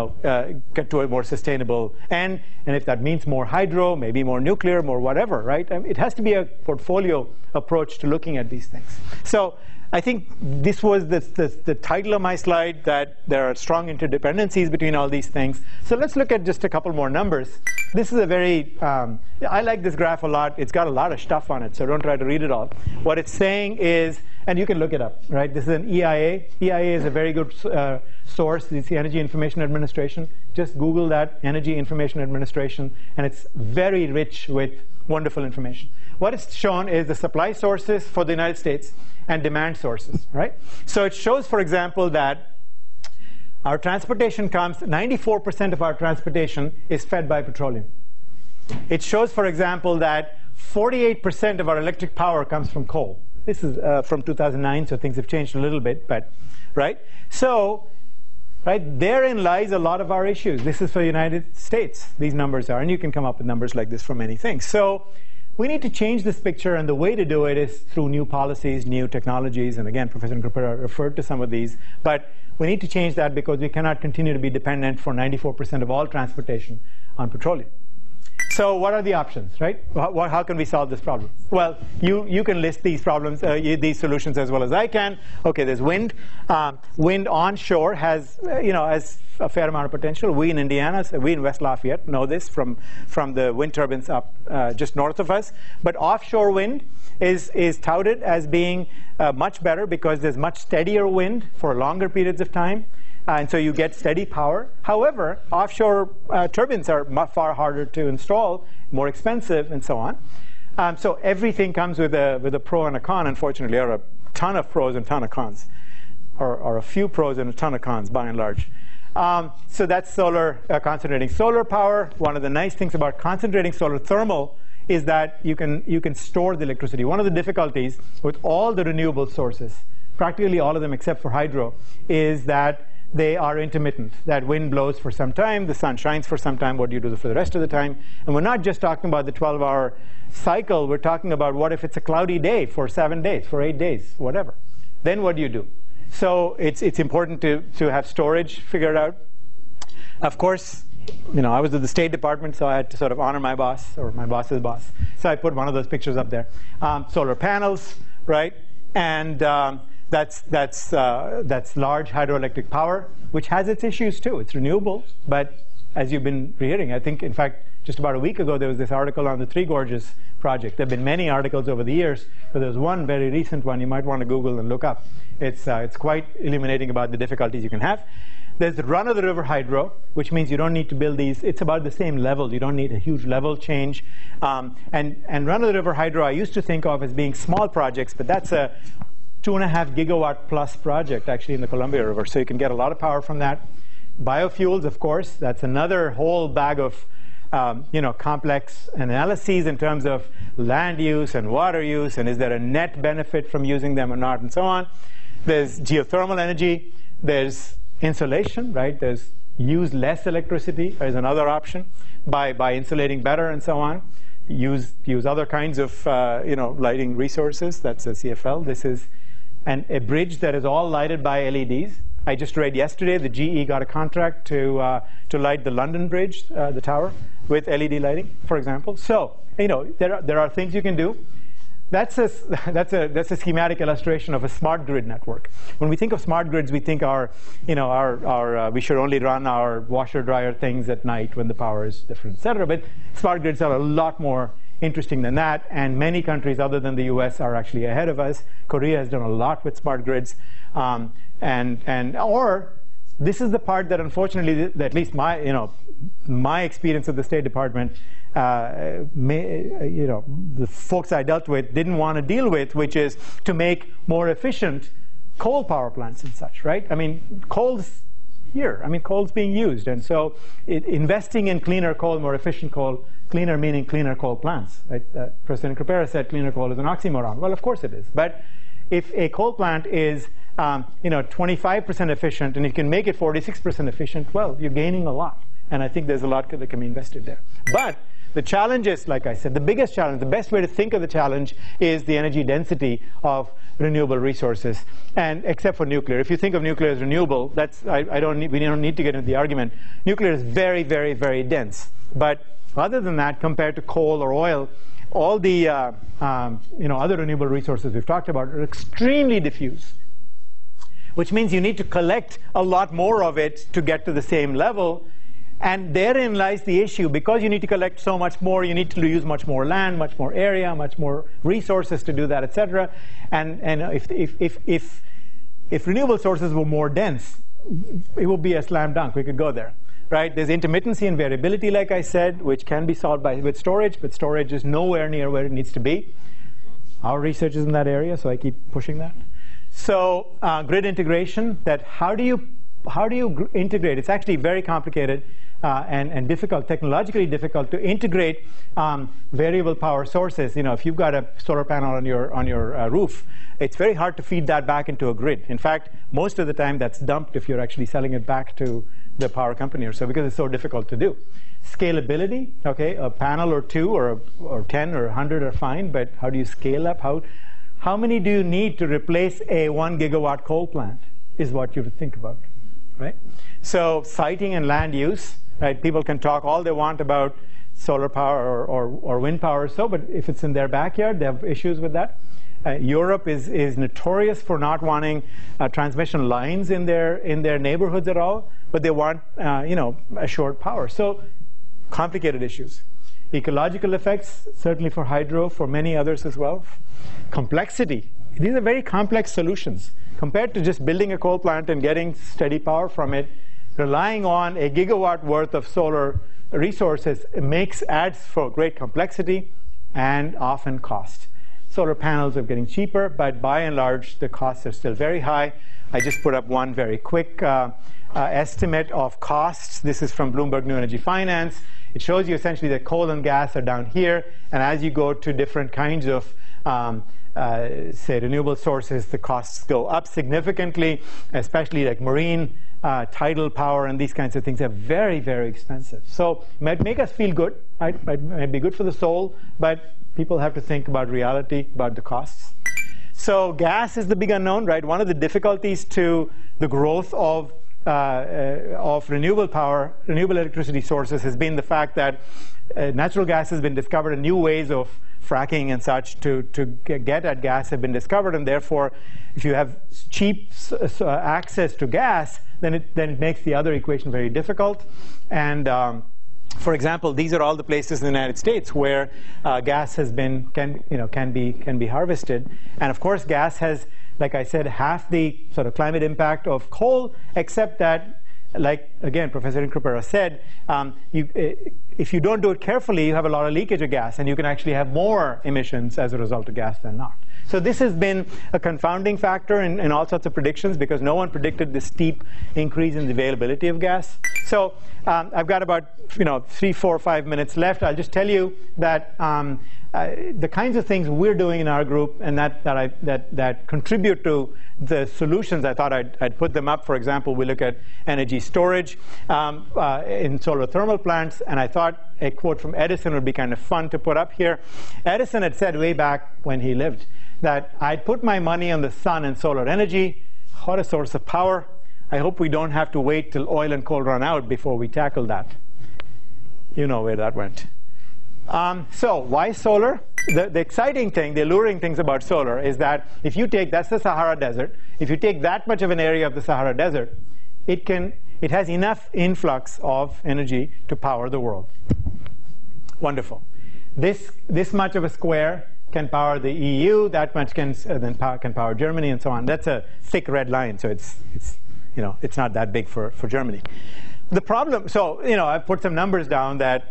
get to a more sustainable end. And if that means more hydro, maybe more nuclear, more whatever, right? It has to be a portfolio approach to looking at these things. So I think this was the title of my slide, that there are strong interdependencies between all these things. So let's look at just a couple more numbers. This is a very, I like this graph a lot. It's got a lot of stuff on it, so don't try to read it all. What it's saying is, and you can look it up, right? This is an EIA. EIA is a very good source. It's the Energy Information Administration. Just Google that, Energy Information Administration, and it's very rich with wonderful information. What it's shown is the supply sources for the United States and demand sources, right? So it shows, for example, that our transportation comes, 94% of our transportation is fed by petroleum. It shows, for example, that 48% of our electric power comes from coal. This is from 2009, so things have changed a little bit, but, right? So, right, therein lies a lot of our issues. This is for the United States, these numbers are, and you can come up with numbers like this for many things. So we need to change this picture, and the way to do it is through new policies, new technologies, and again, Professor Kripura referred to some of these, but we need to change that because we cannot continue to be dependent for 94% of all transportation on petroleum. So what are the options, right? How can we solve this problem? Well, you can list these problems, these solutions as well as I can. Okay, there's wind. Wind onshore has, has a fair amount of potential. We in Indiana, we in West Lafayette know this from the wind turbines up just north of us. But offshore wind is touted as being much better because there's much steadier wind for longer periods of time. And so you get steady power. However, offshore turbines are far harder to install, more expensive, and so on. So everything comes with a pro and a con. Unfortunately, there are a ton of pros and a ton of cons, or a few pros and a ton of cons, by and large. So that's solar, concentrating solar power. One of the nice things about concentrating solar thermal is that you can store the electricity. One of the difficulties with all the renewable sources, practically all of them except for hydro, is that they are intermittent. That wind blows for some time, the sun shines for some time, what do you do for the rest of the time? And we're not just talking about the 12-hour cycle, we're talking about what if it's a cloudy day for 7 days, for 8 days, whatever. Then what do you do? So it's important to have storage figured out. Of course, I was at the State Department, so I had to sort of honor my boss, or my boss's boss. So I put one of those pictures up there. Solar panels, right? And that's large hydroelectric power, which has its issues too. It's renewable, but as you've been hearing, I think, in fact, just about a week ago, there was this article on the Three Gorges project. There have been many articles over the years, but there's one very recent one you might want to Google and look up. It's quite illuminating about the difficulties you can have. There's the run-of-the-river hydro, which means you don't need to build these. It's about the same level. You don't need a huge level change. And run-of-the-river hydro I used to think of as being small projects, but that's a 2.5 gigawatt plus project actually in the Columbia River. So you can get a lot of power from that. Biofuels, of course, that's another whole bag of complex analyses in terms of land use and water use, and is there a net benefit from using them or not, and so on. There's geothermal energy. There's insulation, right? There's use less electricity as another option by insulating better and so on. Use other kinds of lighting resources. That's a CFL. This is a bridge that is all lighted by LEDs. I just read yesterday that GE got a contract to light the London Bridge, the tower, with LED lighting, for example. So there are things you can do. That's a schematic illustration of a smart grid network. When we think of smart grids, we think we should only run our washer dryer things at night when the power is different, et cetera. But smart grids are a lot more interesting than that, and many countries other than the US are actually ahead of us. Korea has done a lot with smart grids, or this is the part that unfortunately, at least my experience at the State Department, the folks I dealt with didn't want to deal with, which is to make more efficient coal power plants and such, right? I mean, coal's here. I mean, coal's being used, and so investing in cleaner coal, more efficient coal Cleaner meaning cleaner coal plants. Right? President Crepera said cleaner coal is an oxymoron. Well, of course it is. But if a coal plant is 25% efficient and you can make it 46% efficient, well, you're gaining a lot. And I think there's a lot that can be invested there. But the challenge is, like I said, the biggest challenge, the best way to think of the challenge is the energy density of renewable resources, and except for nuclear. If you think of nuclear as renewable, we don't need to get into the argument. Nuclear is very, very, very dense. But other than that, compared to coal or oil, all the other renewable resources we've talked about are extremely diffuse, which means you need to collect a lot more of it to get to the same level. And therein lies the issue. Because you need to collect so much more, you need to use much more land, much more area, much more resources to do that, etc. And if renewable sources were more dense, it would be a slam dunk. We could go there, right? There's intermittency and variability, like I said, which can be solved with storage, but storage is nowhere near where it needs to be. Our research is in that area, so I keep pushing that. So grid integration, how do you integrate? It's actually very complicated and difficult, technologically difficult to integrate variable power sources. If you've got a solar panel on your roof, it's very hard to feed that back into a grid. In fact, most of the time that's dumped if you're actually selling it back to the power company or so, because it's so difficult to do. Scalability, okay, a panel or two or 10 or 100 are fine, but how do you scale up? How many do you need to replace a 1 gigawatt coal plant is what you would think about, right? So siting and land use, right? People can talk all they want about solar power or wind power or so, but if it's in their backyard, they have issues with that. Europe is notorious for not wanting transmission lines in their neighborhoods at all, but they want assured power. So complicated issues. Ecological effects, certainly for hydro, for many others as well. Complexity. These are very complex solutions. Compared to just building a coal plant and getting steady power from it, relying on a gigawatt worth of solar resources adds for great complexity and often cost. Solar panels are getting cheaper, but by and large, the costs are still very high. I just put up one very quick estimate of costs. This is from Bloomberg New Energy Finance. It shows you essentially that coal and gas are down here, and as you go to different kinds of say renewable sources, the costs go up significantly, especially like marine, tidal power, and these kinds of things are very, very expensive. So it might make us feel good, right? Might be good for the soul, but people have to think about reality, about the costs. So gas is the big unknown, right? One of the difficulties to the growth of renewable power, renewable electricity sources has been the fact that natural gas has been discovered and new ways of fracking and such to get at gas have been discovered, and therefore if you have cheap access to gas, then it makes the other equation very difficult. And for example, these are all the places in the United States where gas can be harvested, and of course gas has, like I said, half the sort of climate impact of coal, except that, like again Professor Crepera said, if you don't do it carefully, you have a lot of leakage of gas, and you can actually have more emissions as a result of gas than not. So this has been a confounding factor in all sorts of predictions, because no one predicted this steep increase in the availability of gas. So I've got about 3, 4, 5 minutes left. I'll just tell you that the kinds of things we're doing in our group and that contribute to the solutions, I thought I'd put them up. For example, we look at energy storage in solar thermal plants, and I thought a quote from Edison would be kind of fun to put up here. Edison had said way back when he lived that I'd put my money on the sun and solar energy. What a source of power. I hope we don't have to wait till oil and coal run out before we tackle that. You know where that went. So why solar? The exciting thing, the alluring things about solar is that if you take, that's the Sahara Desert, if you take that much of an area of the Sahara Desert, it has enough influx of energy to power the world. Wonderful. This much of a square can power the EU, that much can power Germany, and so on. That's a thick red line, so it's not that big for Germany. The problem, so I put some numbers down that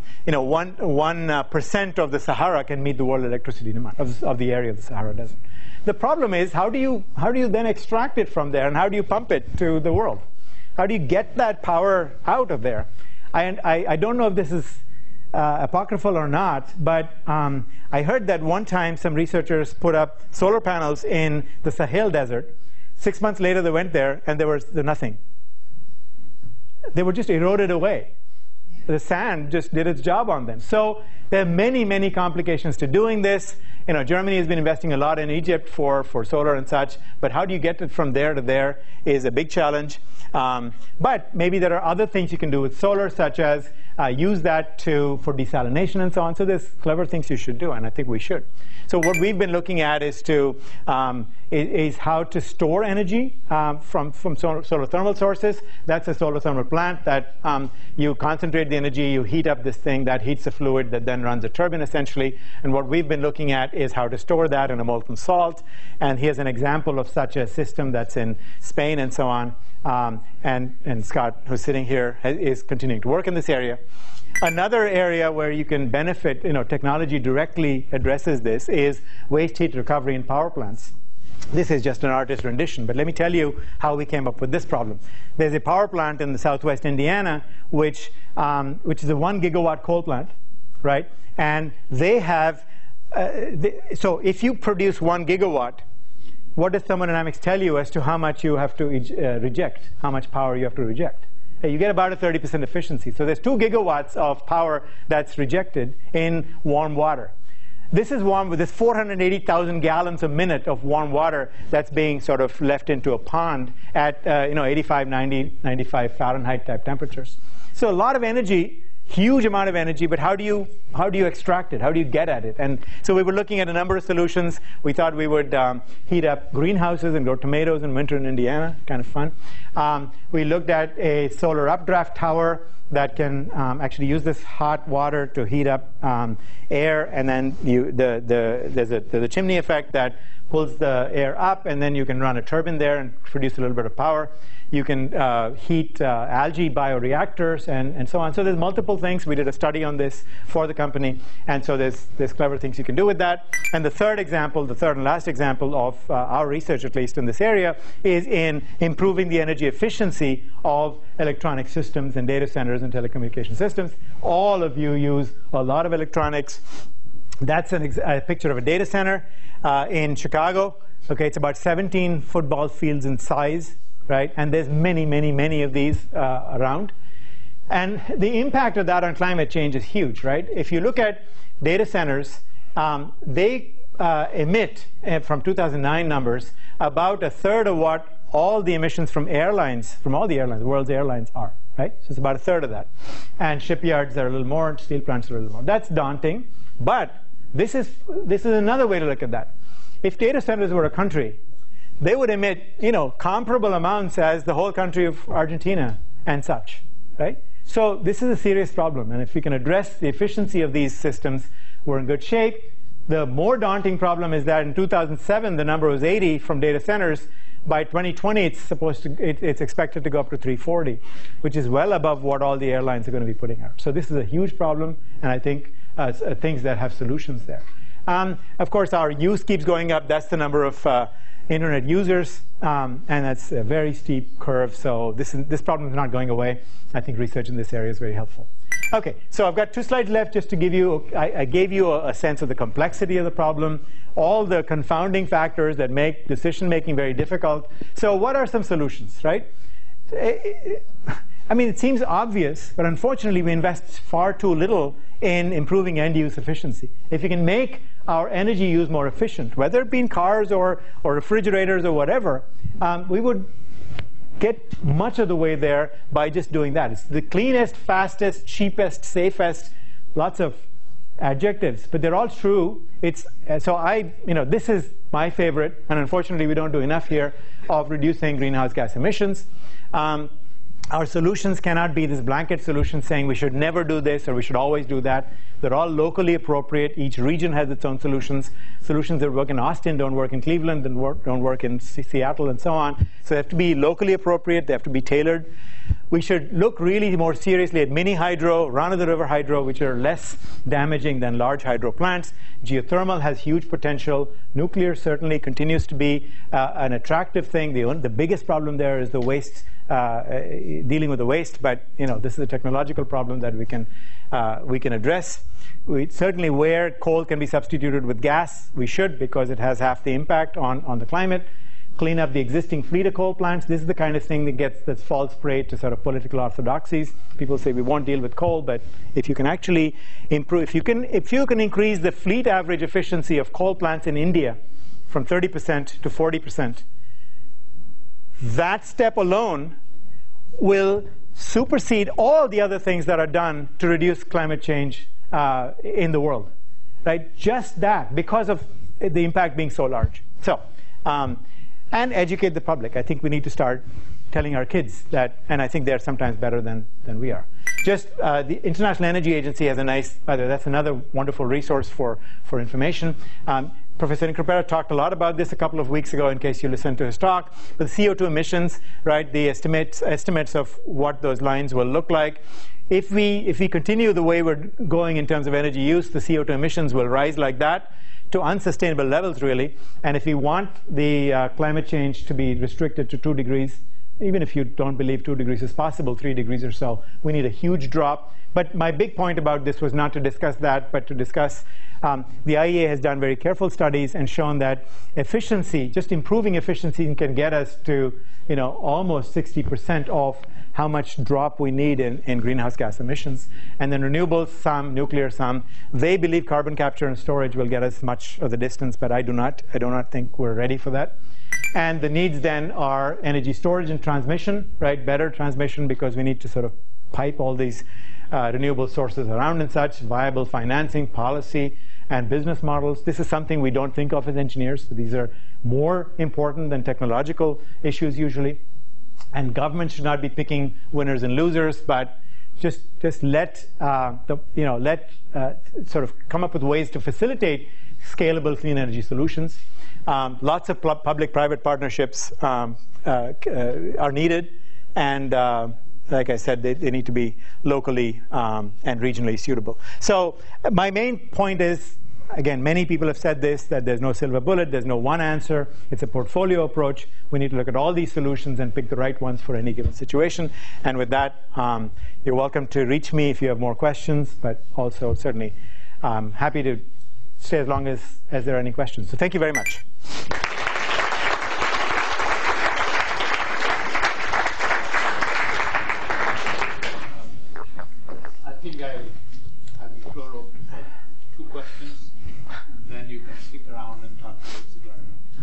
1% of the Sahara can meet the world electricity demand of the area of the Sahara Desert. The problem is how do you then extract it from there, and how do you pump it to the world? How do you get that power out of there? I don't know if this is apocryphal or not, but I heard that one time some researchers put up solar panels in the Sahel Desert. 6 months later, they went there, and there was nothing. They were just eroded away. The sand just did its job on them. So there are many, many complications to doing this. Germany has been investing a lot in Egypt for solar and such, but how do you get it from there to there is a big challenge. But maybe there are other things you can do with solar, such as use that for desalination and so on. So there's clever things you should do, and I think we should. So what we've been looking at is how to store energy from solar thermal sources. That's a solar thermal plant that you concentrate the energy, you heat up this thing, that heats the fluid that then runs a turbine essentially. And what we've been looking at is how to store that in a molten salt. And here's an example of such a system that's in Spain and so on. And Scott, who's sitting here, is continuing to work in this area. Another area where you can benefit, technology directly addresses this, is waste heat recovery in power plants. This is just an artist's rendition, but let me tell you how we came up with this problem. There's a power plant in the southwest Indiana, which is a 1 gigawatt coal plant, right? And they have, so if you produce 1 gigawatt, what does thermodynamics tell you as to how much you have to reject, how much power you have to reject? You get about a 30% efficiency. So there's 2 gigawatts of power that's rejected in warm water. This is warm with this 480,000 gallons a minute of warm water that's being sort of left into a pond at 85, 90, 95 Fahrenheit type temperatures. So a lot of energy, huge amount of energy, but how do you extract it? How do you get at it? And so we were looking at a number of solutions. We thought we would heat up greenhouses and grow tomatoes in winter in Indiana, kind of fun. We looked at a solar updraft tower that can actually use this hot water to heat up air, and then there's a chimney effect that pulls the air up, and then you can run a turbine there and produce a little bit of power. You can heat algae bioreactors and so on. So there's multiple things. We did a study on this for the company, and so there's clever things you can do with that. And the third and last example of our research, at least in this area, is in improving the energy efficiency of electronic systems and data centers and telecommunication systems. All of you use a lot of electronics. That's a picture of a data center in Chicago. Okay, it's about 17 football fields in size. Right? And there's many, many, many of these around. And the impact of that on climate change is huge, right? If you look at data centers, they emit, from 2009 numbers, about a third of what all the emissions from airlines, from all the airlines, the world's airlines are, right? So it's about a third of that. And shipyards are a little more, steel plants are a little more. That's daunting, but this is another way to look at that. If data centers were a country, they would emit, comparable amounts as the whole country of Argentina and such, right? So this is a serious problem, and if we can address the efficiency of these systems, we're in good shape. The more daunting problem is that in 2007, the number was 80 from data centers. By 2020, it's expected to go up to 340, which is well above what all the airlines are going to be putting out. So this is a huge problem, and I think things that have solutions there. Of course, our use keeps going up. That's the number of internet users, and that's a very steep curve. So this problem is not going away. I think research in this area is very helpful. Okay, so I've got 2 slides left just to give you, I gave you a sense of the complexity of the problem, all the confounding factors that make decision-making very difficult. So what are some solutions, right? I mean, it seems obvious, but unfortunately, we invest far too little in improving end-use efficiency. If you can make our energy use more efficient, whether it be in cars or refrigerators or whatever, we would get much of the way there by just doing that. It's the cleanest, fastest, cheapest, safest, lots of adjectives, but they're all true. This is my favorite, and unfortunately, we don't do enough here, of reducing greenhouse gas emissions. Our solutions cannot be this blanket solution saying we should never do this or we should always do that. They're all locally appropriate. Each region has its own solutions. Solutions that work in Austin don't work in Cleveland and don't work in Seattle and so on. So they have to be locally appropriate. They have to be tailored. we should look really more seriously at mini hydro, run-of-the-river hydro, which are less damaging than large hydro plants. Geothermal has huge potential. Nuclear certainly continues to be an attractive thing. The biggest problem there is the waste, dealing with the waste. But this is a technological problem that we can address. Certainly, where coal can be substituted with gas, we should, because it has half the impact on the climate. Clean up the existing fleet of coal plants. This is the kind of thing that falls prey to sort of political orthodoxies. People say we won't deal with coal, but if you can actually improve, if you can increase the fleet average efficiency of coal plants in India from 30% to 40%, that step alone will supersede all the other things that are done to reduce climate change in the world, right? Just that, because of the impact being so large. So. And educate the public. I think we need to start telling our kids that, and I think they're sometimes better than we are. Just the International Energy Agency has a nice, by the way, that's another wonderful resource for information. Professor Ingrapera talked a lot about this a couple of weeks ago, in case you listened to his talk. The CO2 emissions, right? The estimates of what those lines will look like. If we continue the way we're going in terms of energy use, the CO2 emissions will rise like that, to unsustainable levels, really. And if we want the climate change to be restricted to 2 degrees, even if you don't believe 2 degrees is possible, 3 degrees or so, we need a huge drop. But my big point about this was not to discuss that, but to discuss the IEA has done very careful studies and shown that efficiency, just improving efficiency, can get us to almost 60% of how much drop we need in greenhouse gas emissions. And then renewables, some, nuclear, some. They believe carbon capture and storage will get us much of the distance, but I do not. I do not think we're ready for that. And the needs then are energy storage and transmission, right? Better transmission, because we need to sort of pipe all these renewable sources around and such, viable financing, policy, and business models. This is something we don't think of as engineers. So these are more important than technological issues usually. And government should not be picking winners and losers, but just let sort of come up with ways to facilitate scalable clean energy solutions. Lots of public-private partnerships are needed, and like I said, they need to be locally and regionally suitable. So my main point is, again, many people have said this, that there's no silver bullet, there's no one answer. It's a portfolio approach. We need to look at all these solutions and pick the right ones for any given situation. And with that, you're welcome to reach me if you have more questions, but also certainly happy to stay as long as there are any questions. So thank you very much. I think I have the floor open for 2 questions. Then you can stick around and talk to the cigar.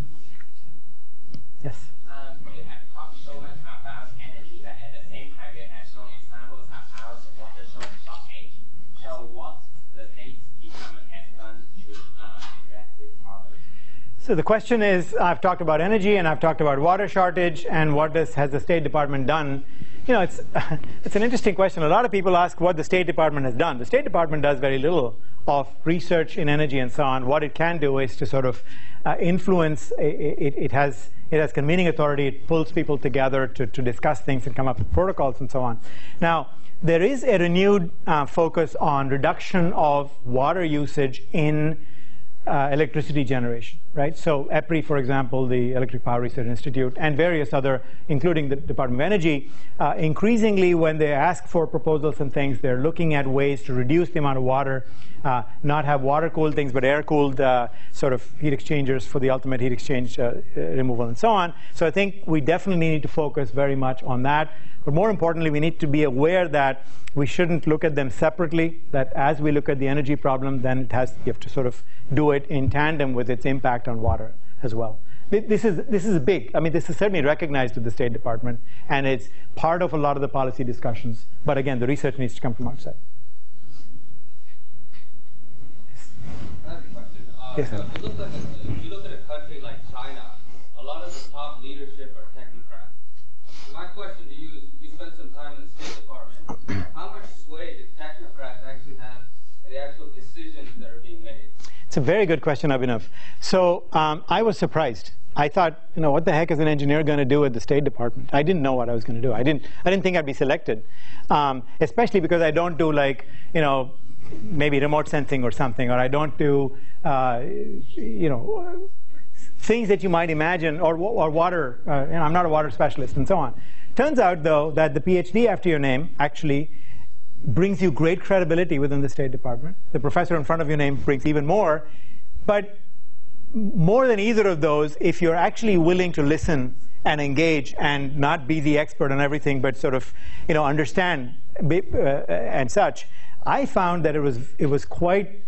Yes. You have talked so much about energy, but at the same time, you have shown examples of how the water shortage. So what the State Department has done to address this problem? So the question is, I've talked about energy and I've talked about water shortage, and what has the State Department done? It's an interesting question. A lot of people ask what the State Department has done. The State Department does very little of research in energy and so on. What it can do is to sort of influence. It has convening authority. It pulls people together to discuss things and come up with protocols and so on. Now, there is a renewed focus on reduction of water usage in electricity generation, right? So EPRI, for example, the Electric Power Research Institute, and various other, including the Department of Energy, increasingly when they ask for proposals and things, they're looking at ways to reduce the amount of water, not have water-cooled things, but air-cooled sort of heat exchangers for the ultimate heat exchange removal and so on. So I think we definitely need to focus very much on that. But more importantly, we need to be aware that we shouldn't look at them separately, that as we look at the energy problem, then you have to sort of do it in tandem with its impact on water as well. This is big. I mean, this is certainly recognized at the State Department, and it's part of a lot of the policy discussions. But again, the research needs to come from outside. I have a question. Yes, sir. If you look at a country like China, a lot of the top leadership are technocrats. My question to you is, you spent some time in the State Department. How much sway do technocrats actually have the actual decisions that are being made? It's a very good question, Abhinav. So I was surprised. I thought, what the heck is an engineer going to do at the State Department? I didn't know what I was going to do. I didn't think I'd be selected, especially because I don't do maybe remote sensing or something, or I don't do things that you might imagine, or water. I'm not a water specialist, and so on. Turns out, though, that the PhD after your name actually brings you great credibility within the State Department. The professor in front of your name brings even more. But more than either of those, if you're actually willing to listen and engage and not be the expert on everything, but sort of understand and such, I found that it was quite.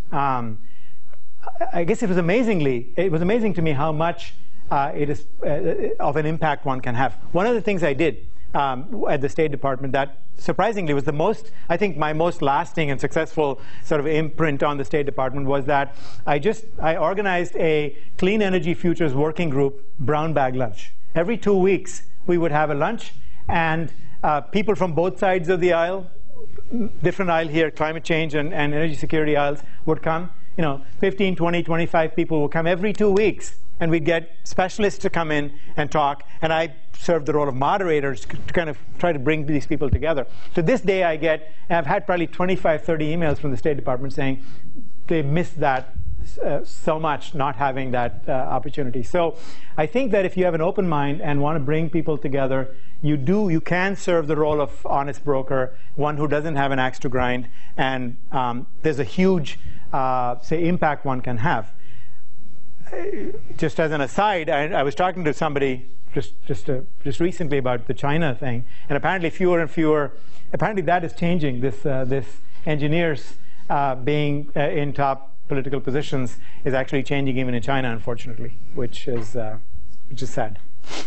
I guess it was amazing to me how much it is of an impact one can have. One of the things I did at the State Department that surprisingly was my most lasting and successful sort of imprint on the State Department was that I organized a Clean Energy Futures working group brown bag lunch. Every 2 weeks we would have a lunch, and people from both sides of the aisle, different aisle here, climate change and energy security aisles, would come. 15, 20, 25 people would come every 2 weeks, and we'd get specialists to come in and talk, and I served the role of moderators to kind of try to bring these people together. To this day, I've had probably 25, 30 emails from the State Department saying they missed that so much, not having that opportunity. So I think that if you have an open mind and want to bring people together, you can serve the role of honest broker, one who doesn't have an axe to grind, and there's a huge, impact one can have. Just as an aside, I was talking to somebody just recently about the China thing, and apparently fewer and fewer. Apparently that is changing. This engineers being in top political positions is actually changing even in China, unfortunately, which is sad.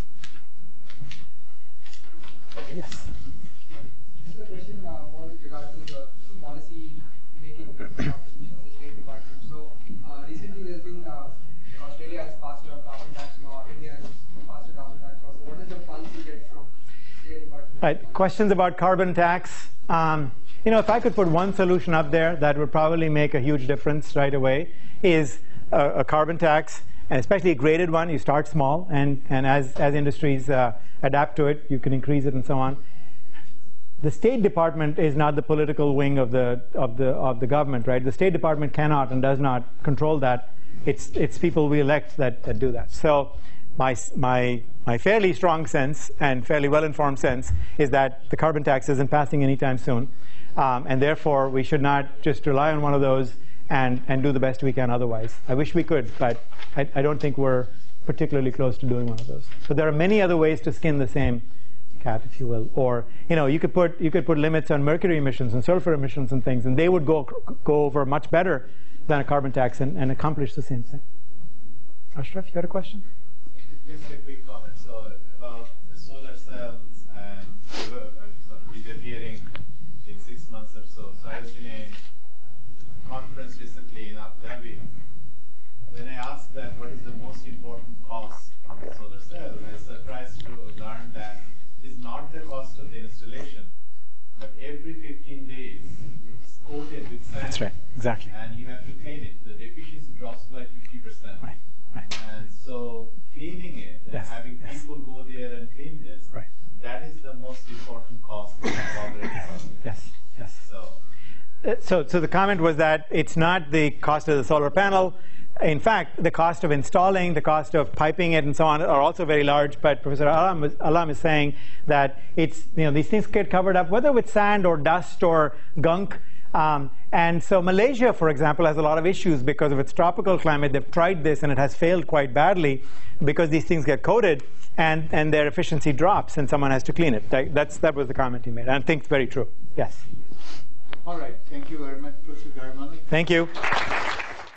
Yes. This is a question more with regard to the policy making in the State Department. So recently there's been Australia has passed a carbon tax law, India has passed a carbon tax law. So what is the pulse you get from State Department? Right. Questions about carbon tax. If I could put one solution up there that would probably make a huge difference right away is a carbon tax, and especially a graded one. You start small, and as industries adapt to it, you can increase it and so on. The State Department is not the political wing of the government, right? The State Department cannot and does not control that. It's people we elect that do that. So my fairly strong sense and fairly well-informed sense is that the carbon tax isn't passing anytime soon, and therefore we should not just rely on one of those and do the best we can otherwise. I wish we could, but I don't think we're particularly close to doing one of those. But there are many other ways to skin the same cat, if you will. Or you could put limits on mercury emissions and sulfur emissions and things, and they would go over much better than a carbon tax and accomplish the same thing. Ashraf, you had a question? Just a quick comment. So about the solar cells and sort of disappearing in 6 months or so. So I was in a conference recently in Abu Dhabi. When I asked that what is the most important cost of the solar cell, I was surprised to learn that it is not the cost of the installation, but every 15 days it's coated with sand. That's right, exactly. And you have to clean it. The efficiency drops by 50%. Right. And so cleaning it and having people go there and clean this, that is the most important cost of already. Yes. So the comment was that it's not the cost of the solar panel. In fact, the cost of installing, the cost of piping it, and so on are also very large. But Professor Alam is saying that it's these things get covered up, whether with sand or dust or gunk. And so Malaysia, for example, has a lot of issues because of its tropical climate. They've tried this, and it has failed quite badly because these things get coated, and their efficiency drops, and someone has to clean it. That was the comment he made. And I think it's very true. Yes. All right. Thank you very much, Professor Garmani. Thank you.